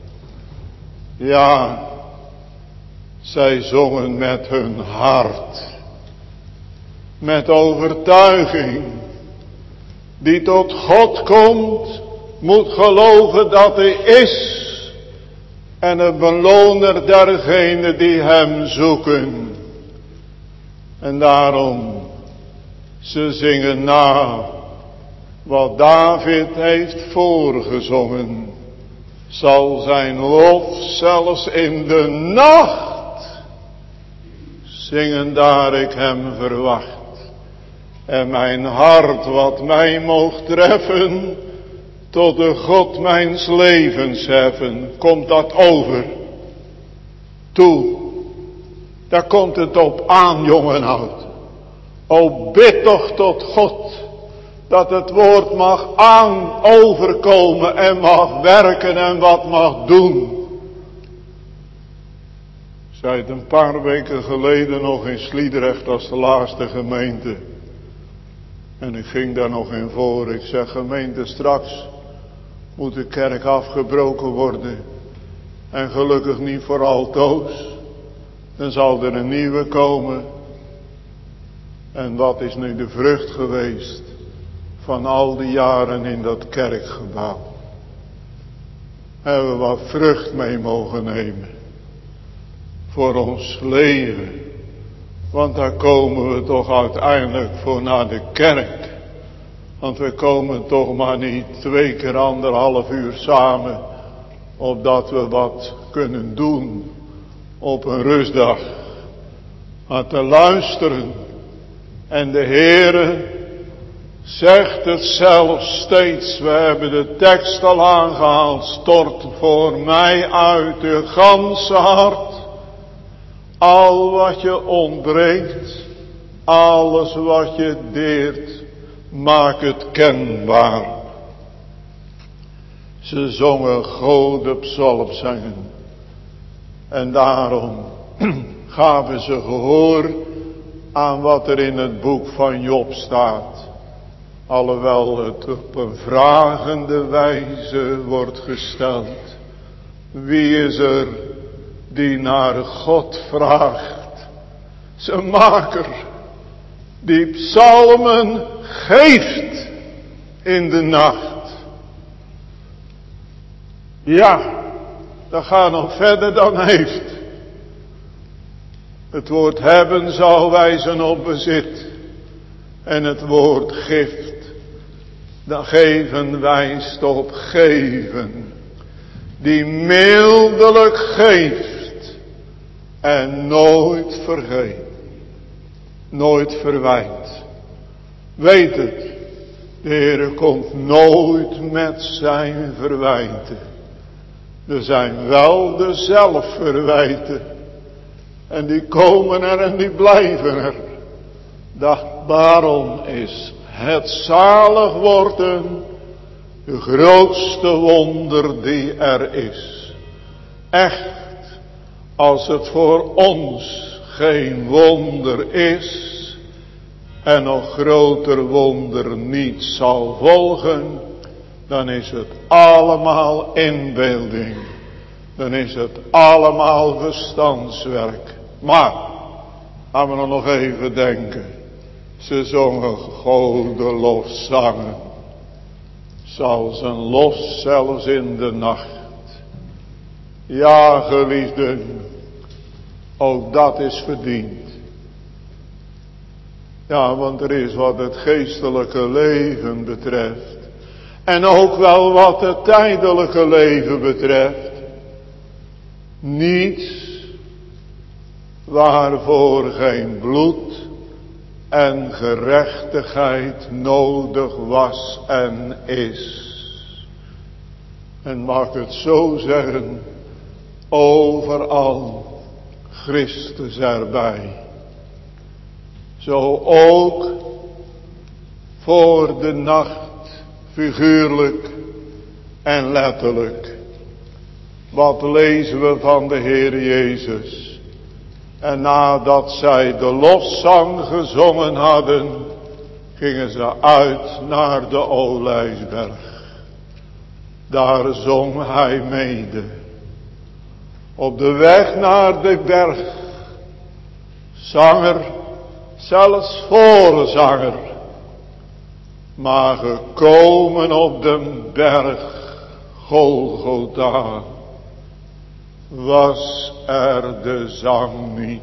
Ja, zij zongen met hun hart. Met overtuiging. Die tot God komt, moet geloven dat hij is. En een beloner dergenen die hem zoeken. En daarom, ze zingen na wat David heeft voorgezongen. Zal zijn lof zelfs in de nacht zingen daar ik hem verwacht. En mijn hart wat mij moogt treffen, tot de God mijns levens heffen. Komt dat over? Toe. Daar komt het op aan, jong en oud. O bid toch tot God, dat het woord mag overkomen en mag werken en wat mag doen. Ik zei het een paar weken geleden nog in Sliedrecht als de laatste gemeente. En ik ging daar nog in voor. Ik zeg, gemeente, straks moet de kerk afgebroken worden. En gelukkig niet voor altoos. Dan zal er een nieuwe komen. En wat is nu de vrucht geweest van al die jaren in dat kerkgebouw? Hebben we wat vrucht mee mogen nemen. Voor ons leven. Want daar komen we toch uiteindelijk voor naar de kerk. Want we komen toch maar niet 2 keer 1,5 uur samen. Opdat we wat kunnen doen op een rustdag. Maar te luisteren. En de Heere zegt het zelf steeds. We hebben de tekst al aangehaald. Stort voor mij uit uw ganse hart. Al wat je ontbreekt, alles wat je deert, maak het kenbaar. Ze zongen Gode psalmzangen. En daarom gaven ze gehoor aan wat er in het boek van Job staat. Alhoewel het op een vragende wijze wordt gesteld. Wie is er die naar God vraagt? Zijn maker, die psalmen geeft in de nacht. Ja, dat gaat nog verder dan heeft. Het woord hebben zal wijzen op bezit. En het woord gift, dat geven wijst op geven. Die mildelijk geeft. En nooit vergeet. Nooit verwijt. Weet het. De Heere komt nooit met zijn verwijten. Er zijn wel de zelfverwijten. En die komen er en die blijven er. Daarom is het zalig worden de grootste wonder die er is. Echt, als het voor ons geen wonder is en nog groter wonder niet zal volgen, dan is het allemaal inbeelding. Dan is het allemaal verstandswerk. Maar, gaan we nog even denken. Ze zongen Gode lofzangen. Zal zijn lof zelfs in de nacht. Ja, geliefden, ook dat is verdiend. Ja, want er is wat het geestelijke leven betreft En ook wel wat het tijdelijke leven betreft. Niets waarvoor geen bloed en gerechtigheid nodig was en is. En mag ik het zo zeggen, overal Christus erbij. Zo ook voor de nacht, figuurlijk en letterlijk. Wat lezen we van de Heer Jezus? En nadat zij de lofzang gezongen hadden, gingen ze uit naar de Olijfberg. Daar zong hij mede. Op de weg naar de berg, zanger, zelfs voorzanger, maar gekomen op de berg Golgotha, was er de zang niet.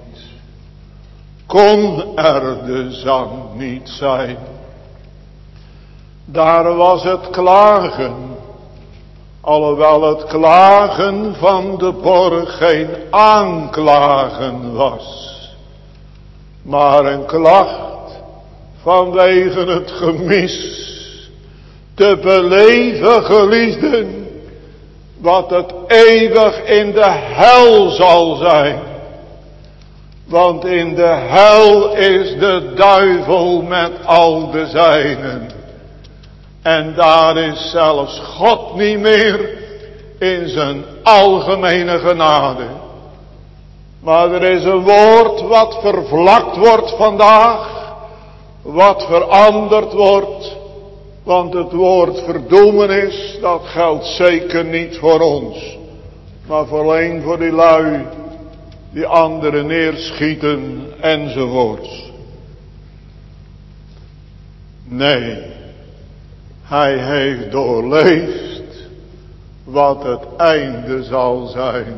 Kon er de zang niet zijn. Daar was het klagen, alhoewel het klagen van de borg geen aanklagen was, maar een klacht vanwege het gemis te beleven, geliefden, wat het eeuwig in de hel zal zijn. Want in de hel is de duivel met al de zijnen. En daar is zelfs God niet meer in zijn algemene genade. Maar er is een woord wat vervlakt wordt vandaag, wat veranderd wordt. Want het woord verdoemenis, dat geldt zeker niet voor ons. Maar alleen voor die lui die anderen neerschieten enzovoorts. Nee, hij heeft doorleefd wat het einde zal zijn.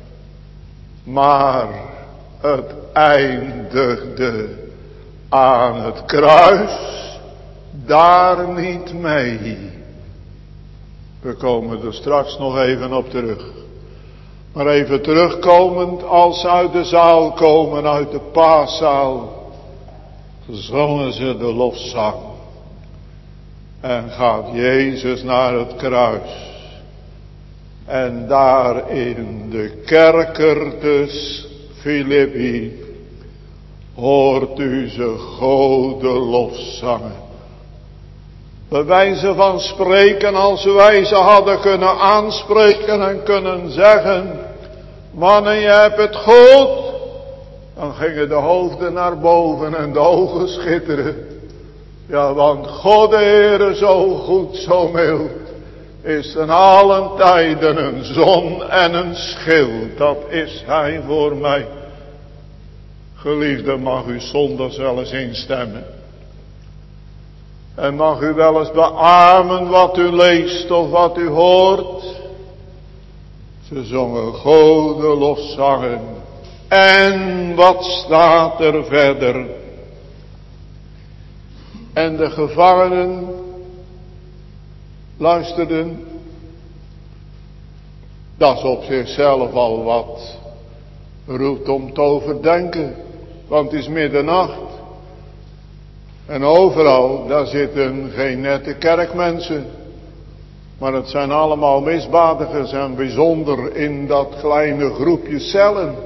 Maar het eindigde aan het kruis daar niet mee. We komen er straks nog even op terug. Maar even terugkomend, als ze uit de zaal komen, uit de paaszaal, zongen ze de lofzang. En gaat Jezus naar het kruis. En daar in de kerker des Filippi hoort u ze gode lofzangen. Bij wijze van spreken, als wij ze hadden kunnen aanspreken en kunnen zeggen, mannen, je hebt het goed, dan gingen de hoofden naar boven en de ogen schitteren. Ja, want God de Heere zo goed, zo mild, is ten allen tijden een zon en een schild. Dat is hij voor mij. Geliefde, mag u zondags wel eens instemmen. En mag u wel eens beamen wat u leest of wat u hoort. Ze zongen gode lofzangen. En wat staat er verder? En de gevangenen luisterden. Dat is op zichzelf al wat roept om te overdenken. Want het is middernacht. En overal, daar zitten geen nette kerkmensen. Maar het zijn allemaal misdadigers en bijzonder in dat kleine groepje cellen.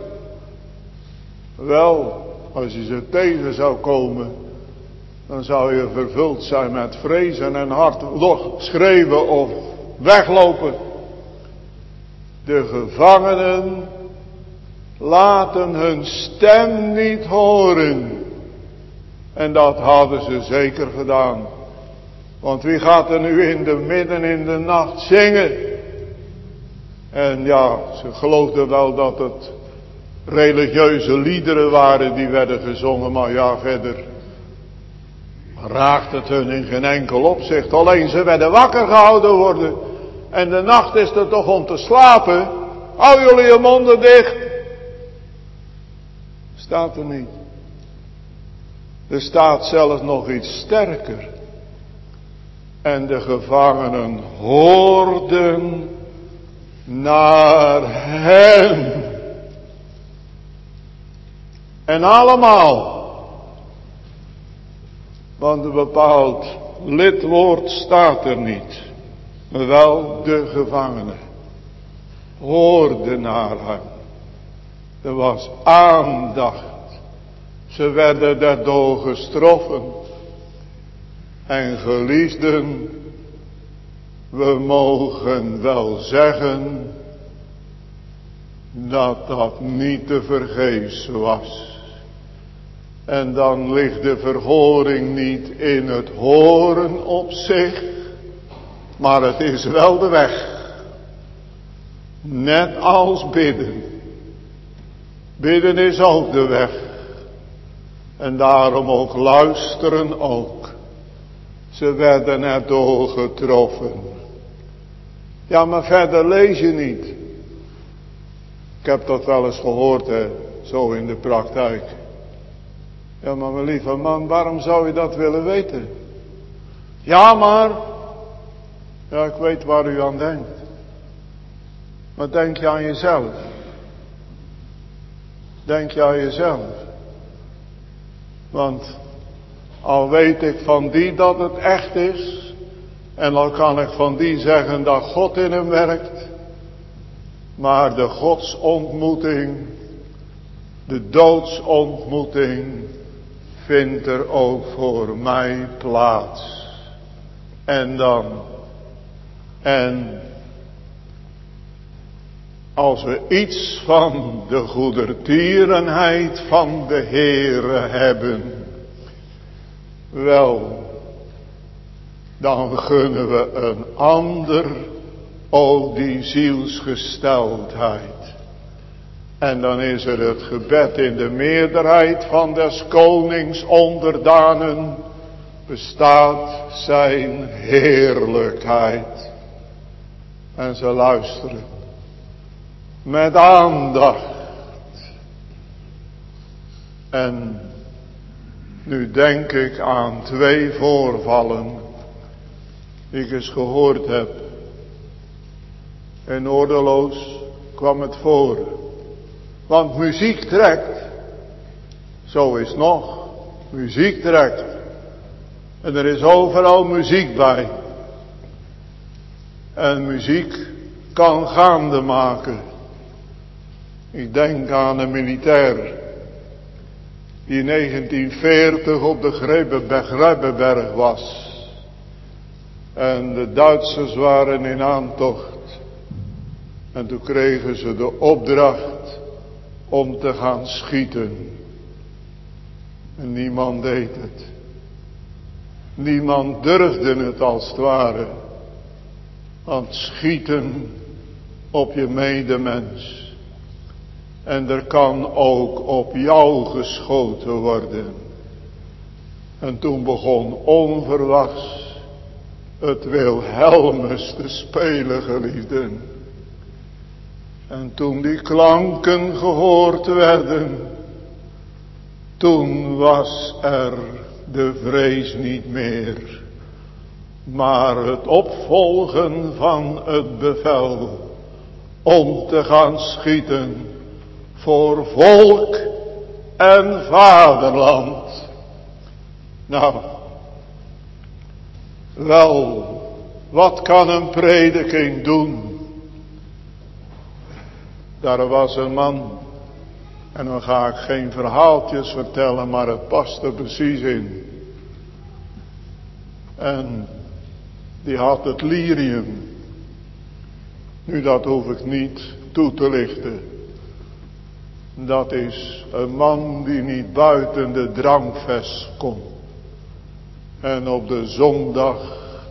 Wel, als je ze tegen zou komen, dan zou je vervuld zijn met vrezen en hardop schreeuwen of weglopen. De gevangenen laten hun stem niet horen. En dat hadden ze zeker gedaan. Want wie gaat er nu midden in de nacht zingen? En ja, ze geloofden wel dat het religieuze liederen waren die werden gezongen. Maar ja, verder raakt het hun in geen enkel opzicht. Alleen ze werden wakker gehouden worden. En de nacht is er toch om te slapen. Hou jullie je monden dicht. Staat er niet. Er staat zelfs nog iets sterker. En de gevangenen hoorden naar hem. En allemaal. Want een bepaald lidwoord staat er niet. Maar wel de gevangenen. Hoorden naar hem. Er was aandacht. Ze werden daardoor gestroffen. En geliefden, we mogen wel zeggen dat dat niet te vergeefs was. En dan ligt de verhoring niet in het horen op zich, maar het is wel de weg. Net als bidden. Bidden is ook de weg. En daarom ook luisteren ook. Ze werden erdoor getroffen. Ja, maar verder lees je niet. Ik heb dat wel eens gehoord, hè, zo in de praktijk. Ja, maar mijn lieve man, waarom zou je dat willen weten? Ja, maar. Ja, ik weet waar u aan denkt. Maar denk je aan jezelf? Denk je aan jezelf? Want al weet ik van die dat het echt is. En al kan ik van die zeggen dat God in hem werkt. Maar de godsontmoeting, de doodsontmoeting, vindt er ook voor mij plaats. En dan. En als we iets van de goedertierenheid van de Heere hebben. Wel, dan gunnen we een ander ook die zielsgesteldheid. En dan is er het gebed in de meerderheid van des konings onderdanen. Bestaat zijn heerlijkheid. En ze luisteren. Met aandacht. En nu denk ik aan 2 voorvallen. Die ik eens gehoord heb. En ordeloos kwam het voor. Want muziek trekt. Zo is nog. Muziek trekt. En er is overal muziek bij. En muziek kan gaande maken. Ik denk aan een militair. Die in 1940 op de Grebbeberg was. En de Duitsers waren in aantocht. En toen kregen ze de opdracht om te gaan schieten. En niemand deed het. Niemand durfde het als het ware. Want schieten op je medemens. En er kan ook op jou geschoten worden. En toen begon onverwachts het Wilhelmus te spelen, geliefden. En toen die klanken gehoord werden, toen was er de vrees niet meer. Maar het opvolgen van het bevel om te gaan schieten voor volk en vaderland. Nou, wel, wat kan een prediking doen? Daar was een man, en dan ga ik geen verhaaltjes vertellen, maar het past er precies in. En die had het lyrium. Nu, dat hoef ik niet toe te lichten. Dat is een man die niet buiten de drankfles komt. En op de zondag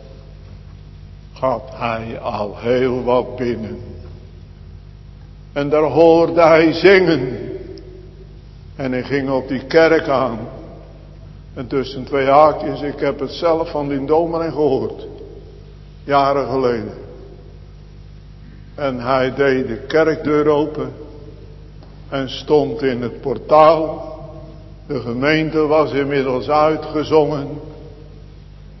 gaat hij al heel wat binnen. En daar hoorde hij zingen. En hij ging op die kerk aan. En tussen 2 haakjes, ik heb het zelf van die dominee gehoord. Jaren geleden. En hij deed de kerkdeur open. En stond in het portaal. De gemeente was inmiddels uitgezongen.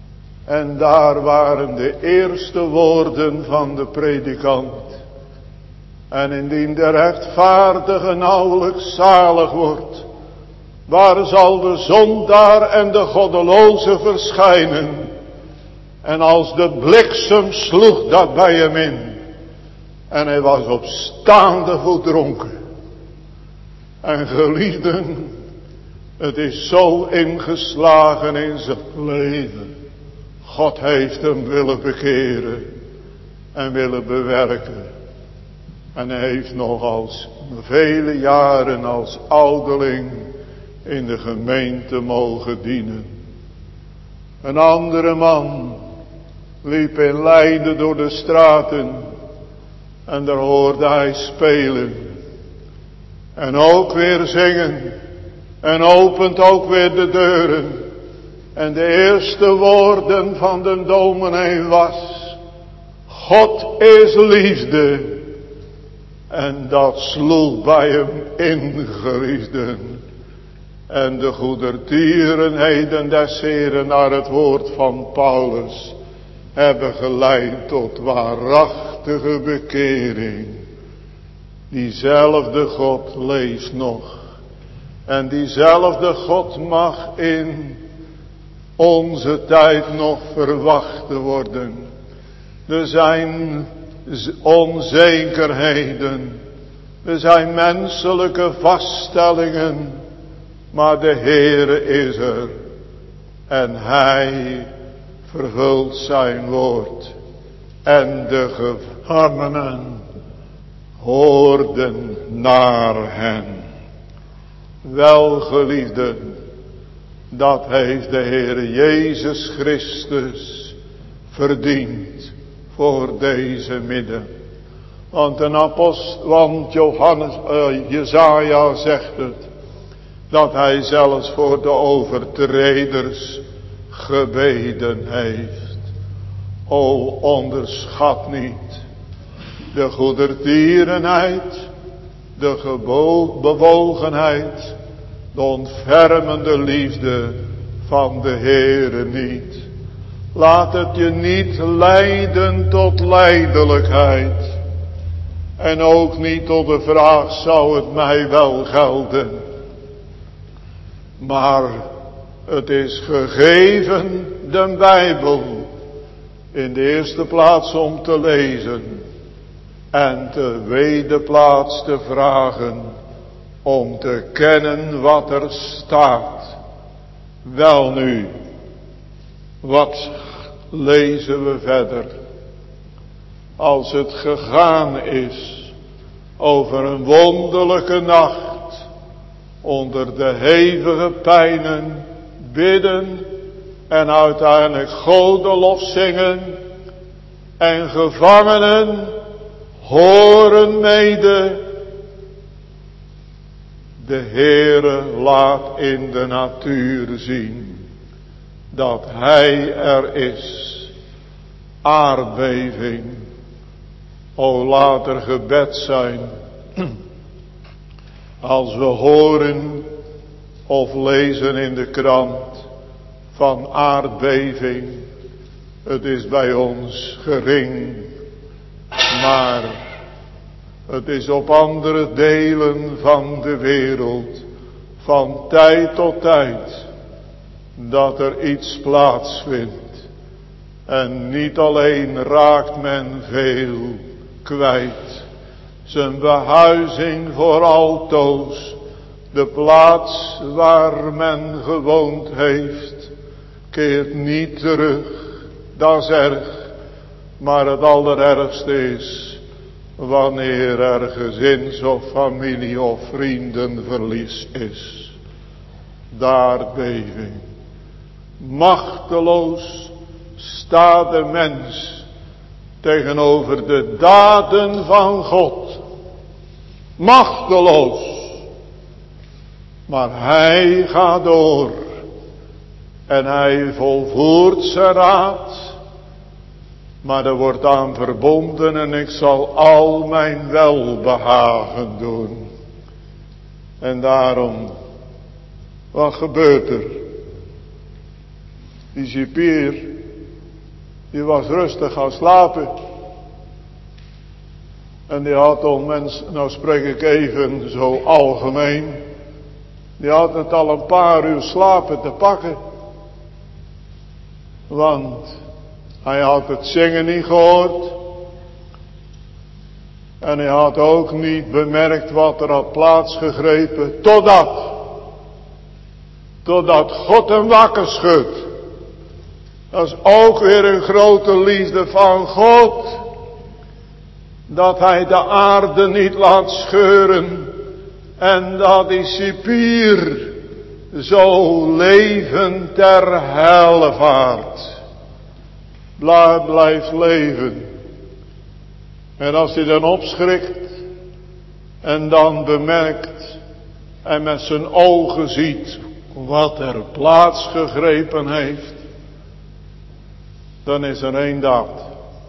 En daar waren de eerste woorden van de predikant. En indien de rechtvaardige nauwelijks zalig wordt, waar zal de zondaar en de goddeloze verschijnen? En als de bliksem sloeg dat bij hem in. En hij was op staande voet dronken. En geliefden, het is zo ingeslagen in zijn leven. God heeft hem willen bekeren en willen bewerken. En hij heeft nog als vele jaren als ouderling in de gemeente mogen dienen. Een andere man liep in Leiden door de straten en daar hoorde hij spelen. En ook weer zingen en opent ook weer de deuren. En de eerste woorden van de dominee was: God is liefde. En dat sloeg bij hem in, geliefden. En de goedertierenheden des Heren naar het woord van Paulus hebben geleid tot waarachtige bekering. Diezelfde God leeft nog. En diezelfde God mag in onze tijd nog verwacht worden. Er zijn onzekerheden. Er zijn menselijke vaststellingen. Maar de Heere is er. En Hij vervult zijn woord. En de gevangenen hoorden naar hen. Welgeliefden, dat heeft de Heere Jezus Christus verdiend voor deze midden. Want Jesaja zegt het, dat hij zelfs voor de overtreders gebeden heeft. O, onderschat niet de goedertierenheid, de bewogenheid, de ontfermende liefde van de Heere niet. Laat het je niet leiden tot lijdelijkheid. En ook niet tot de vraag, zou het mij wel gelden? Maar het is gegeven, de Bijbel, in de eerste plaats om te lezen. En de tweede plaats te vragen om te kennen wat er staat. Welnu, wat lezen we verder? Als het gegaan is over een wonderlijke nacht, onder de hevige pijnen, bidden en uiteindelijk godenlof zingen, en gevangenen horen mede. De Heere laat in de natuur zien dat Hij er is. Aardbeving. O, laat er gebed zijn. Als we horen of lezen in de krant van aardbeving. Het is bij ons gering. Maar het is op andere delen van de wereld van tijd tot tijd dat er iets plaatsvindt. En niet alleen raakt men veel kwijt. Zijn behuizing voor altoos, de plaats waar men gewoond heeft, keert niet terug. Dat is erg. Maar het allerergste is wanneer er gezins of familie of vriendenverlies is. De aardbeving. Machteloos staat de mens tegenover de daden van God. Machteloos. Maar Hij gaat door. En Hij volvoert zijn raad. Maar er wordt aan verbonden en ik zal al mijn welbehagen doen. En daarom, wat gebeurt er? Die cipier, Die was rustig gaan slapen. En die had al mensen, nou spreek ik even zo algemeen. Die had het al een paar uur slapen te pakken. Want hij had het zingen niet gehoord. En hij had ook niet bemerkt wat er had plaatsgegrepen. Totdat God hem wakker schudt. Dat is ook weer een grote liefde van God. Dat hij de aarde niet laat scheuren. En dat die cipier zo leven ter hellevaart blijft leven. En als hij dan opschrikt en dan bemerkt en met zijn ogen ziet wat er plaatsgegrepen heeft, dan is er één daad.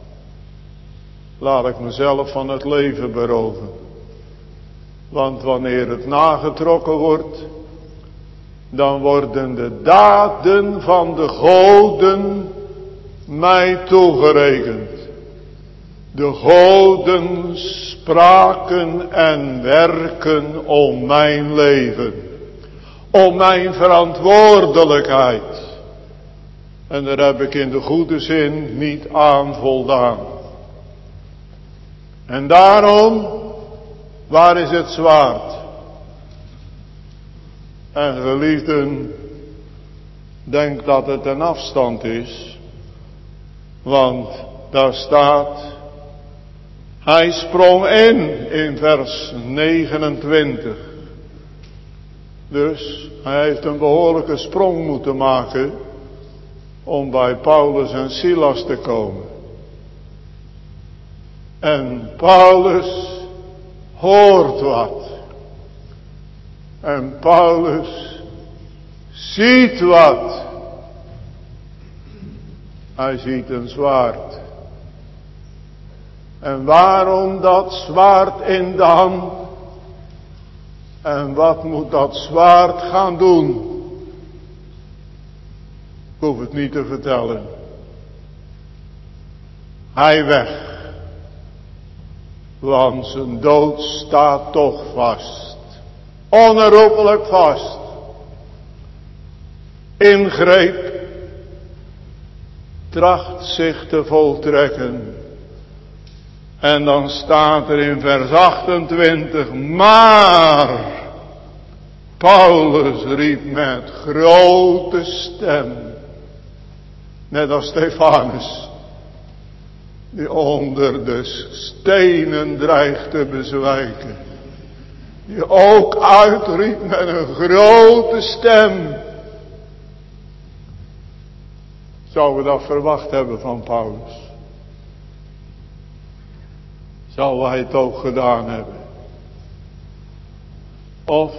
Laat ik mezelf van het leven beroven. Want wanneer het nagetrokken wordt, dan worden de daden van de goden mij toegerekend. De goden spraken en werken om mijn leven. Om mijn verantwoordelijkheid. En daar heb ik in de goede zin niet aan voldaan. En daarom, waar is het zwaard? En geliefden, denk dat het een afstand is. Want daar staat, hij sprong in vers 29. Dus hij heeft een behoorlijke sprong moeten maken om bij Paulus en Silas te komen. En Paulus hoort wat. En Paulus ziet wat. Hij ziet een zwaard. En waarom dat zwaard in de hand? En wat moet dat zwaard gaan doen? Ik hoef het niet te vertellen. Hij weg. Want zijn dood staat toch vast. Onherroepelijk vast. Ingreep tracht zich te voltrekken. En dan staat er in vers 28, maar Paulus riep met grote stem, net als Stefanus, die onder de stenen dreigt te bezwijken, die ook uitriep met een grote stem. Zouden we dat verwacht hebben van Paulus? Zou hij het ook gedaan hebben? Of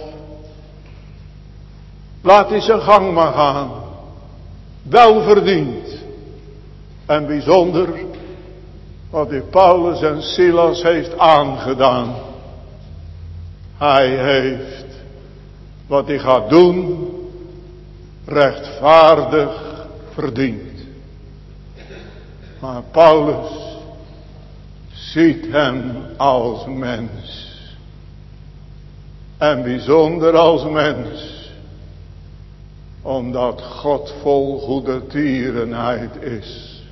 laat hij zijn gang maar gaan. Welverdiend. En bijzonder wat hij Paulus en Silas heeft aangedaan. Hij heeft wat hij gaat doen rechtvaardig verdiend. Maar Paulus ziet hem als mens. En bijzonder als mens. Omdat God vol goede tierenheid is.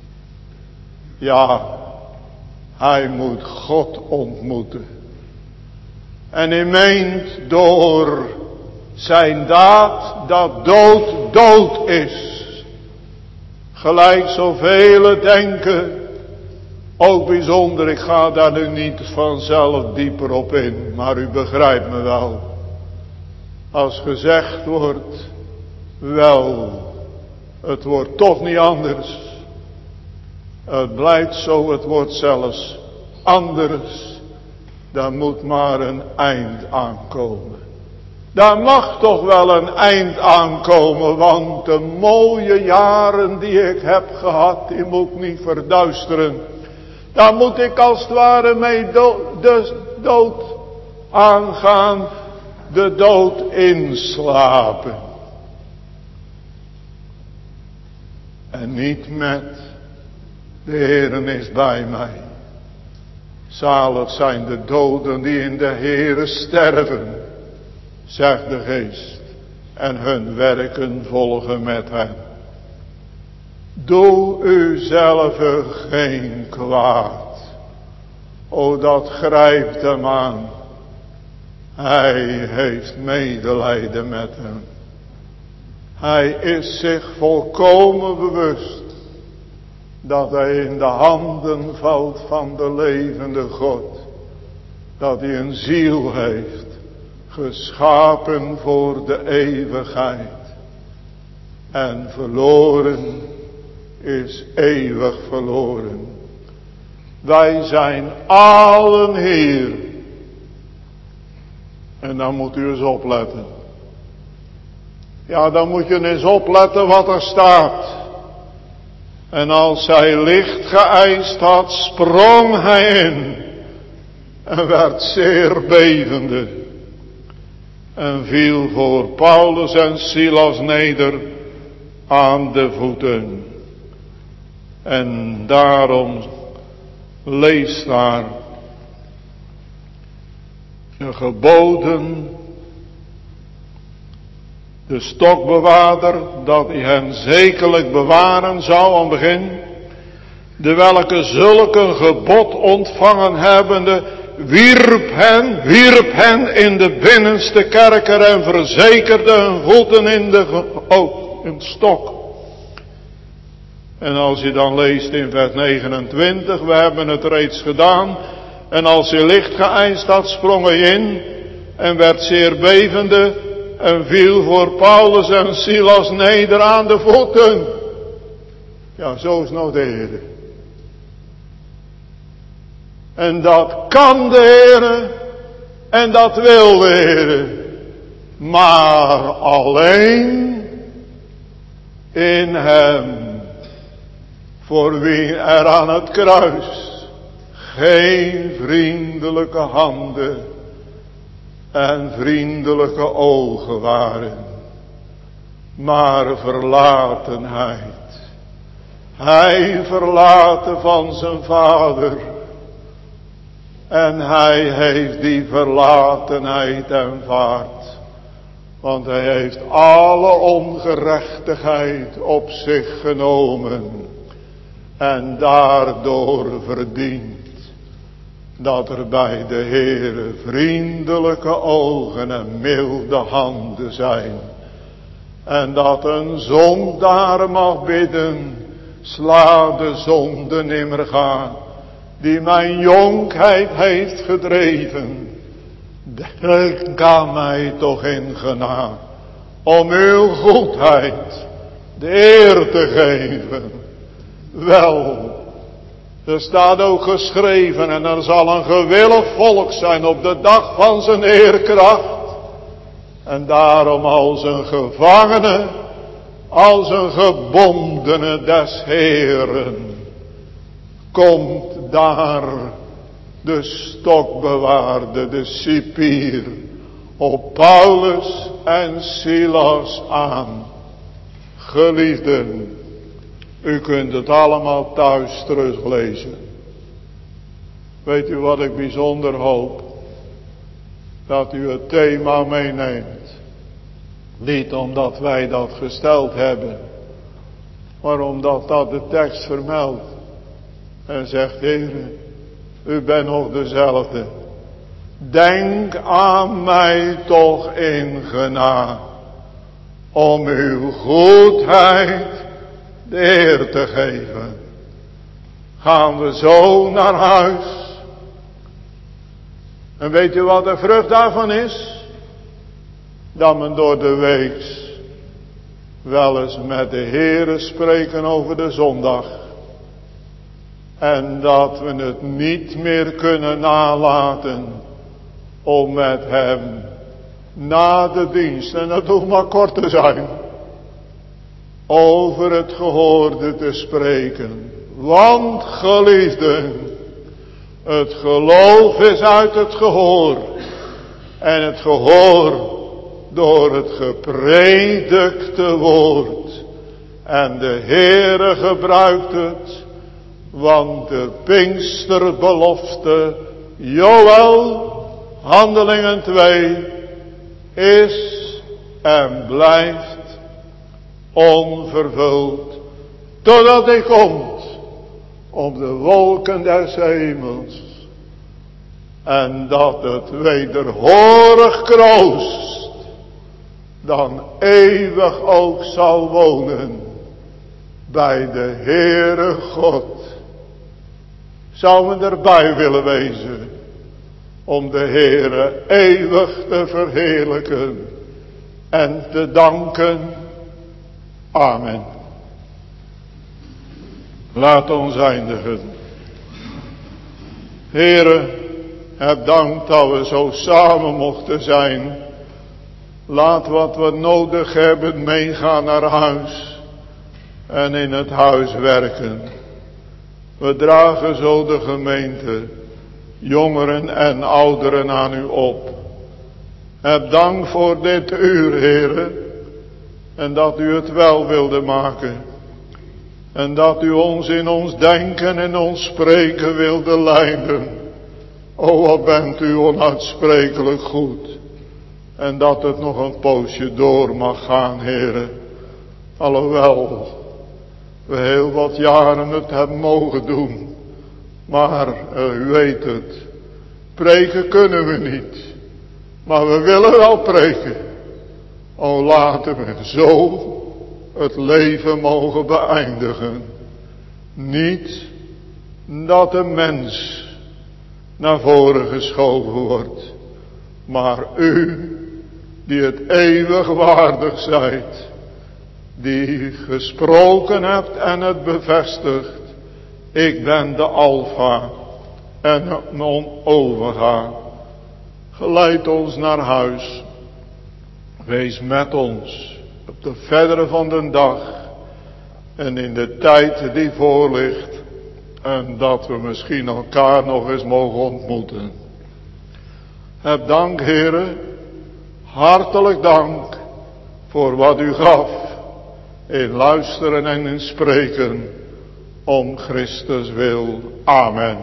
Ja, hij moet God ontmoeten. En hij meent door zijn daad dat dood is. Gelijk zoveel denken. Ook bijzonder, ik ga daar nu niet vanzelf dieper op in. Maar u begrijpt me wel. Als gezegd wordt, wel, het wordt toch niet anders. Het blijft zo, het wordt zelfs anders. Daar moet maar een eind aankomen. Daar mag toch wel een eind aankomen, want de mooie jaren die ik heb gehad, die moet ik niet verduisteren. Daar moet ik als het ware mee de dood aangaan, de dood inslapen. En niet met De Heere is bij mij. Zalig zijn de doden die in de Heere sterven, zegt de Geest, en hun werken volgen met hen. Doe uzelf geen kwaad. O, dat grijpt hem aan. Hij heeft medelijden met hem. Hij is zich volkomen bewust dat hij in de handen valt van de levende God. Dat hij een ziel heeft, geschapen voor de eeuwigheid. En verloren is eeuwig verloren. Wij zijn allen hier. En dan moet u eens opletten. Ja, dan moet je eens opletten wat er staat. En als hij licht geëist had, sprong hij in. En werd zeer bevende. En viel voor Paulus en Silas neder aan de voeten. En daarom leest daar de geboden, de stokbewaarder, dat hij hen zekerlijk bewaren zou aan het begin, de welke zulke gebod ontvangen hebbende, wierp hen in de binnenste kerker en verzekerde hun voeten in de stok. En als je dan leest in vers 29, we hebben het reeds gedaan. En als hij licht geëist had, sprong hij in en werd zeer bevende en viel voor Paulus en Silas neder aan de voeten. Ja, zo is nou de Heer. En dat kan de Heer en dat wil de Heer. Maar alleen in hem. Voor wie er aan het kruis geen vriendelijke handen en vriendelijke ogen waren, maar verlatenheid. Hij verlaten van zijn vader. En hij heeft die verlatenheid aanvaard. Want hij heeft alle ongerechtigheid op zich genomen. En daardoor verdient dat er bij de Heere vriendelijke ogen en milde handen zijn. En dat een zondaar mag bidden, sla de zonde nimmer gaan, die mijn jonkheid heeft gedreven. Denk aan mij toch in genade, om uw goedheid de eer te geven. Wel, er staat ook geschreven, en er zal een gewillig volk zijn op de dag van zijn eerkracht. En daarom als een gevangene, als een gebondene des Heeren, komt daar de stokbewaarde, de cipier, op Paulus en Silas aan. Geliefden, u kunt het allemaal thuis teruglezen. Weet u wat ik bijzonder hoop? Dat u het thema meeneemt. Niet omdat wij dat gesteld hebben, maar omdat dat de tekst vermeldt. En zegt, Heere, u bent nog dezelfde. Denk aan mij toch in genade, om uw goedheid de eer te geven. Gaan we zo naar huis. En weet u wat de vrucht daarvan is? Dat men door de weeks wel eens met de Heere spreken over de zondag. En dat we het niet meer kunnen nalaten om met hem na de dienst, en dat hoeft maar kort te zijn, over het gehoorde te spreken. Want geliefden, het geloof is uit het gehoor. En het gehoor door het gepredikte woord. En de Heere gebruikt het Want de Pinksterbelofte, Joël, Handelingen 2, is en blijft onvervuld, totdat hij komt op de wolken des hemels, en dat het wederhorig kroost dan eeuwig ook zal wonen bij de Heere God. Zou men erbij willen wezen om de Heere eeuwig te verheerlijken en te danken. Amen. Laat ons eindigen. Heere, heb dank dat we zo samen mochten zijn. Laat wat we nodig hebben meegaan naar huis en in het huis werken. We dragen zo de gemeente, jongeren en ouderen aan u op. Heb dank voor dit uur, Heere, en dat u het wel wilde maken. En dat u ons in ons denken en ons spreken wilde leiden. O, wat bent u onuitsprekelijk goed. En dat het nog een poosje door mag gaan, Heere. Alhoewel we heel wat jaren het hebben mogen doen. Maar u weet het, preken kunnen we niet. Maar we willen wel preken. O, laten we zo het leven mogen beëindigen. Niet dat de mens naar voren geschoven wordt. Maar u, die het eeuwig waardig zijt. Die gesproken hebt en het bevestigt. Ik ben de Alfa en het non-overga. Geleid ons naar huis. Wees met ons op de verdere van de dag. En in de tijd die voor ligt. En dat we misschien elkaar nog eens mogen ontmoeten. Heb dank, Heere. Hartelijk dank voor wat u gaf. In luisteren en in spreken. Om Christus wil. Amen.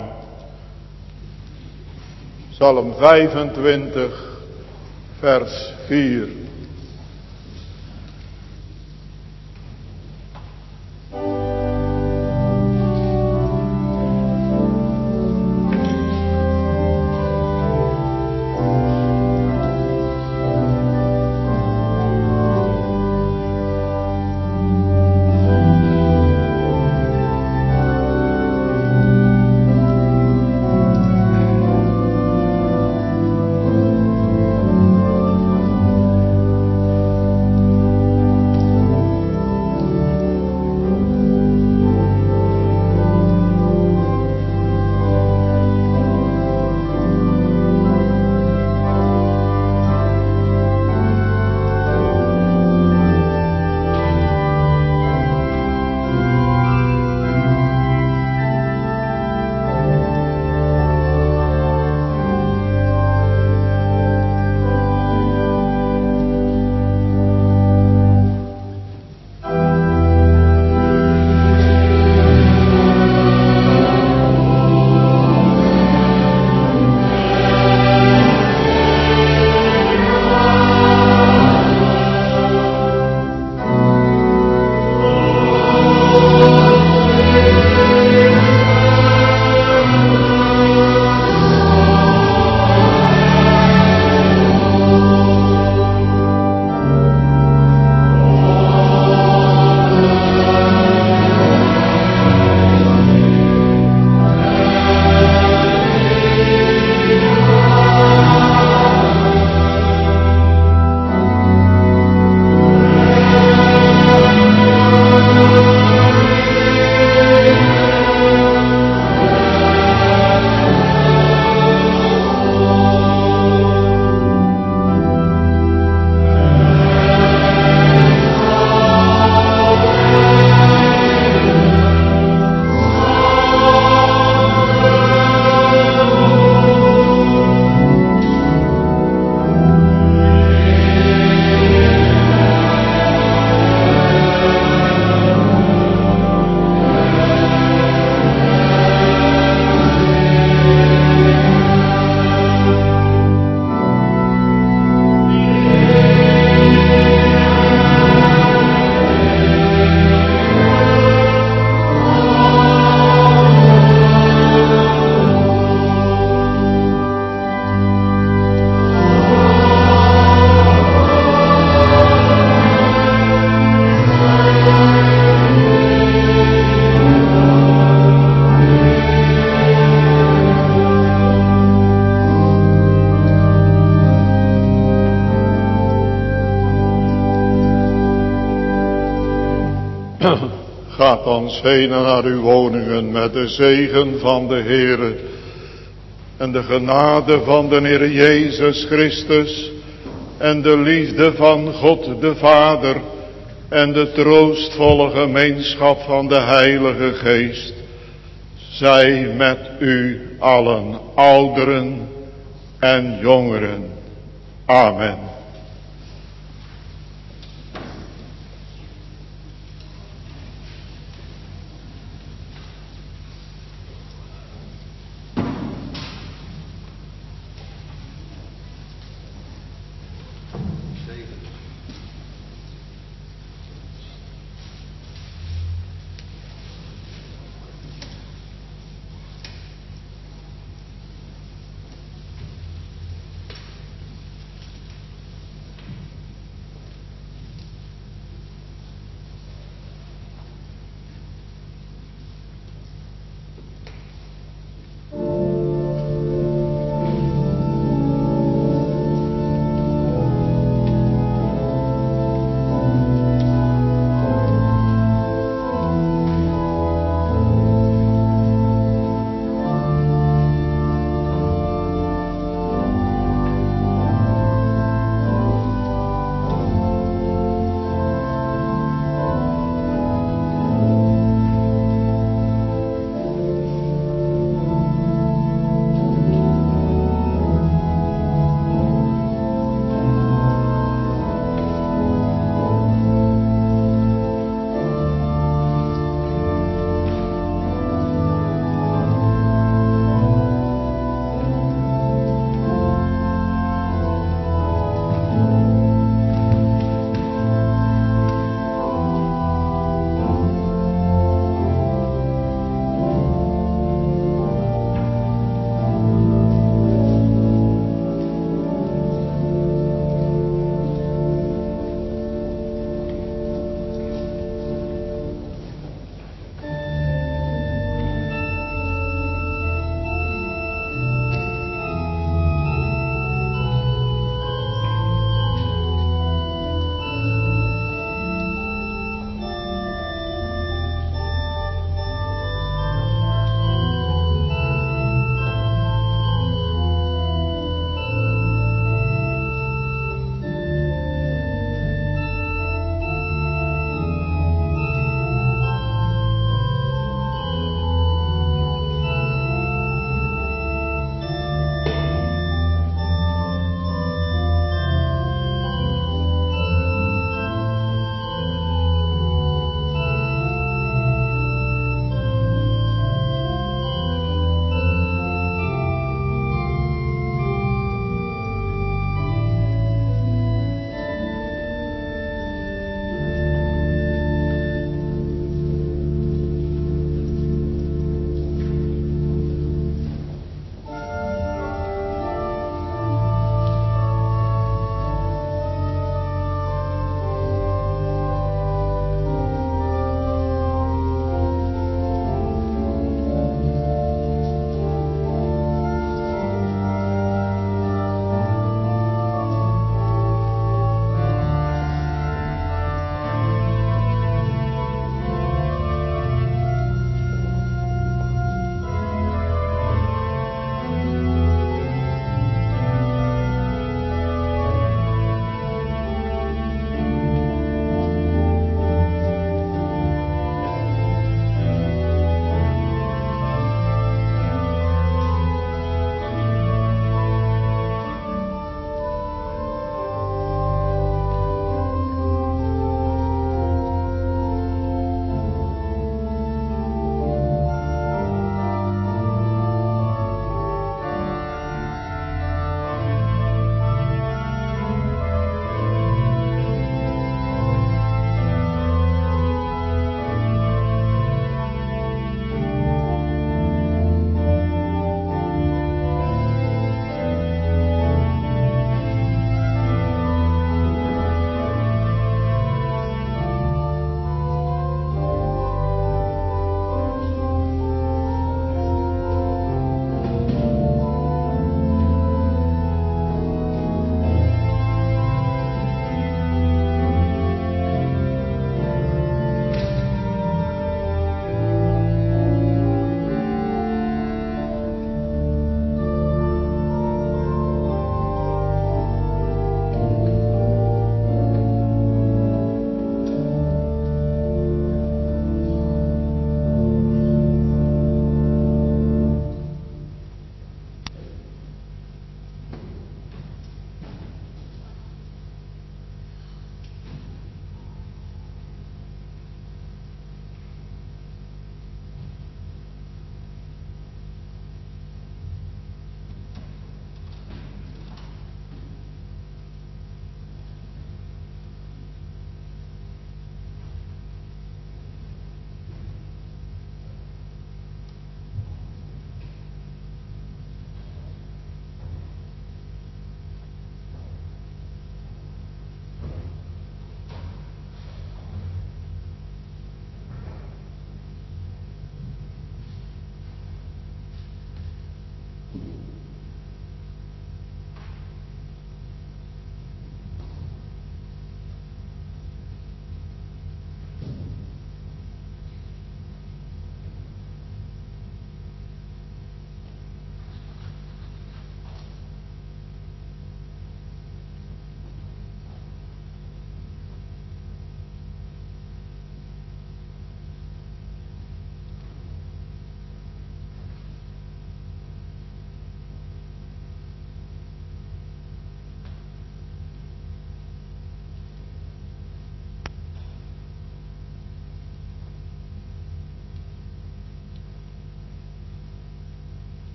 Psalm 25, vers 4. Gaat ons heen naar uw woningen met de zegen van de Heere. En de genade van de Heer Jezus Christus. En de liefde van God de Vader. En de troostvolle gemeenschap van de Heilige Geest. Zij met u allen, ouderen en jongeren. Amen.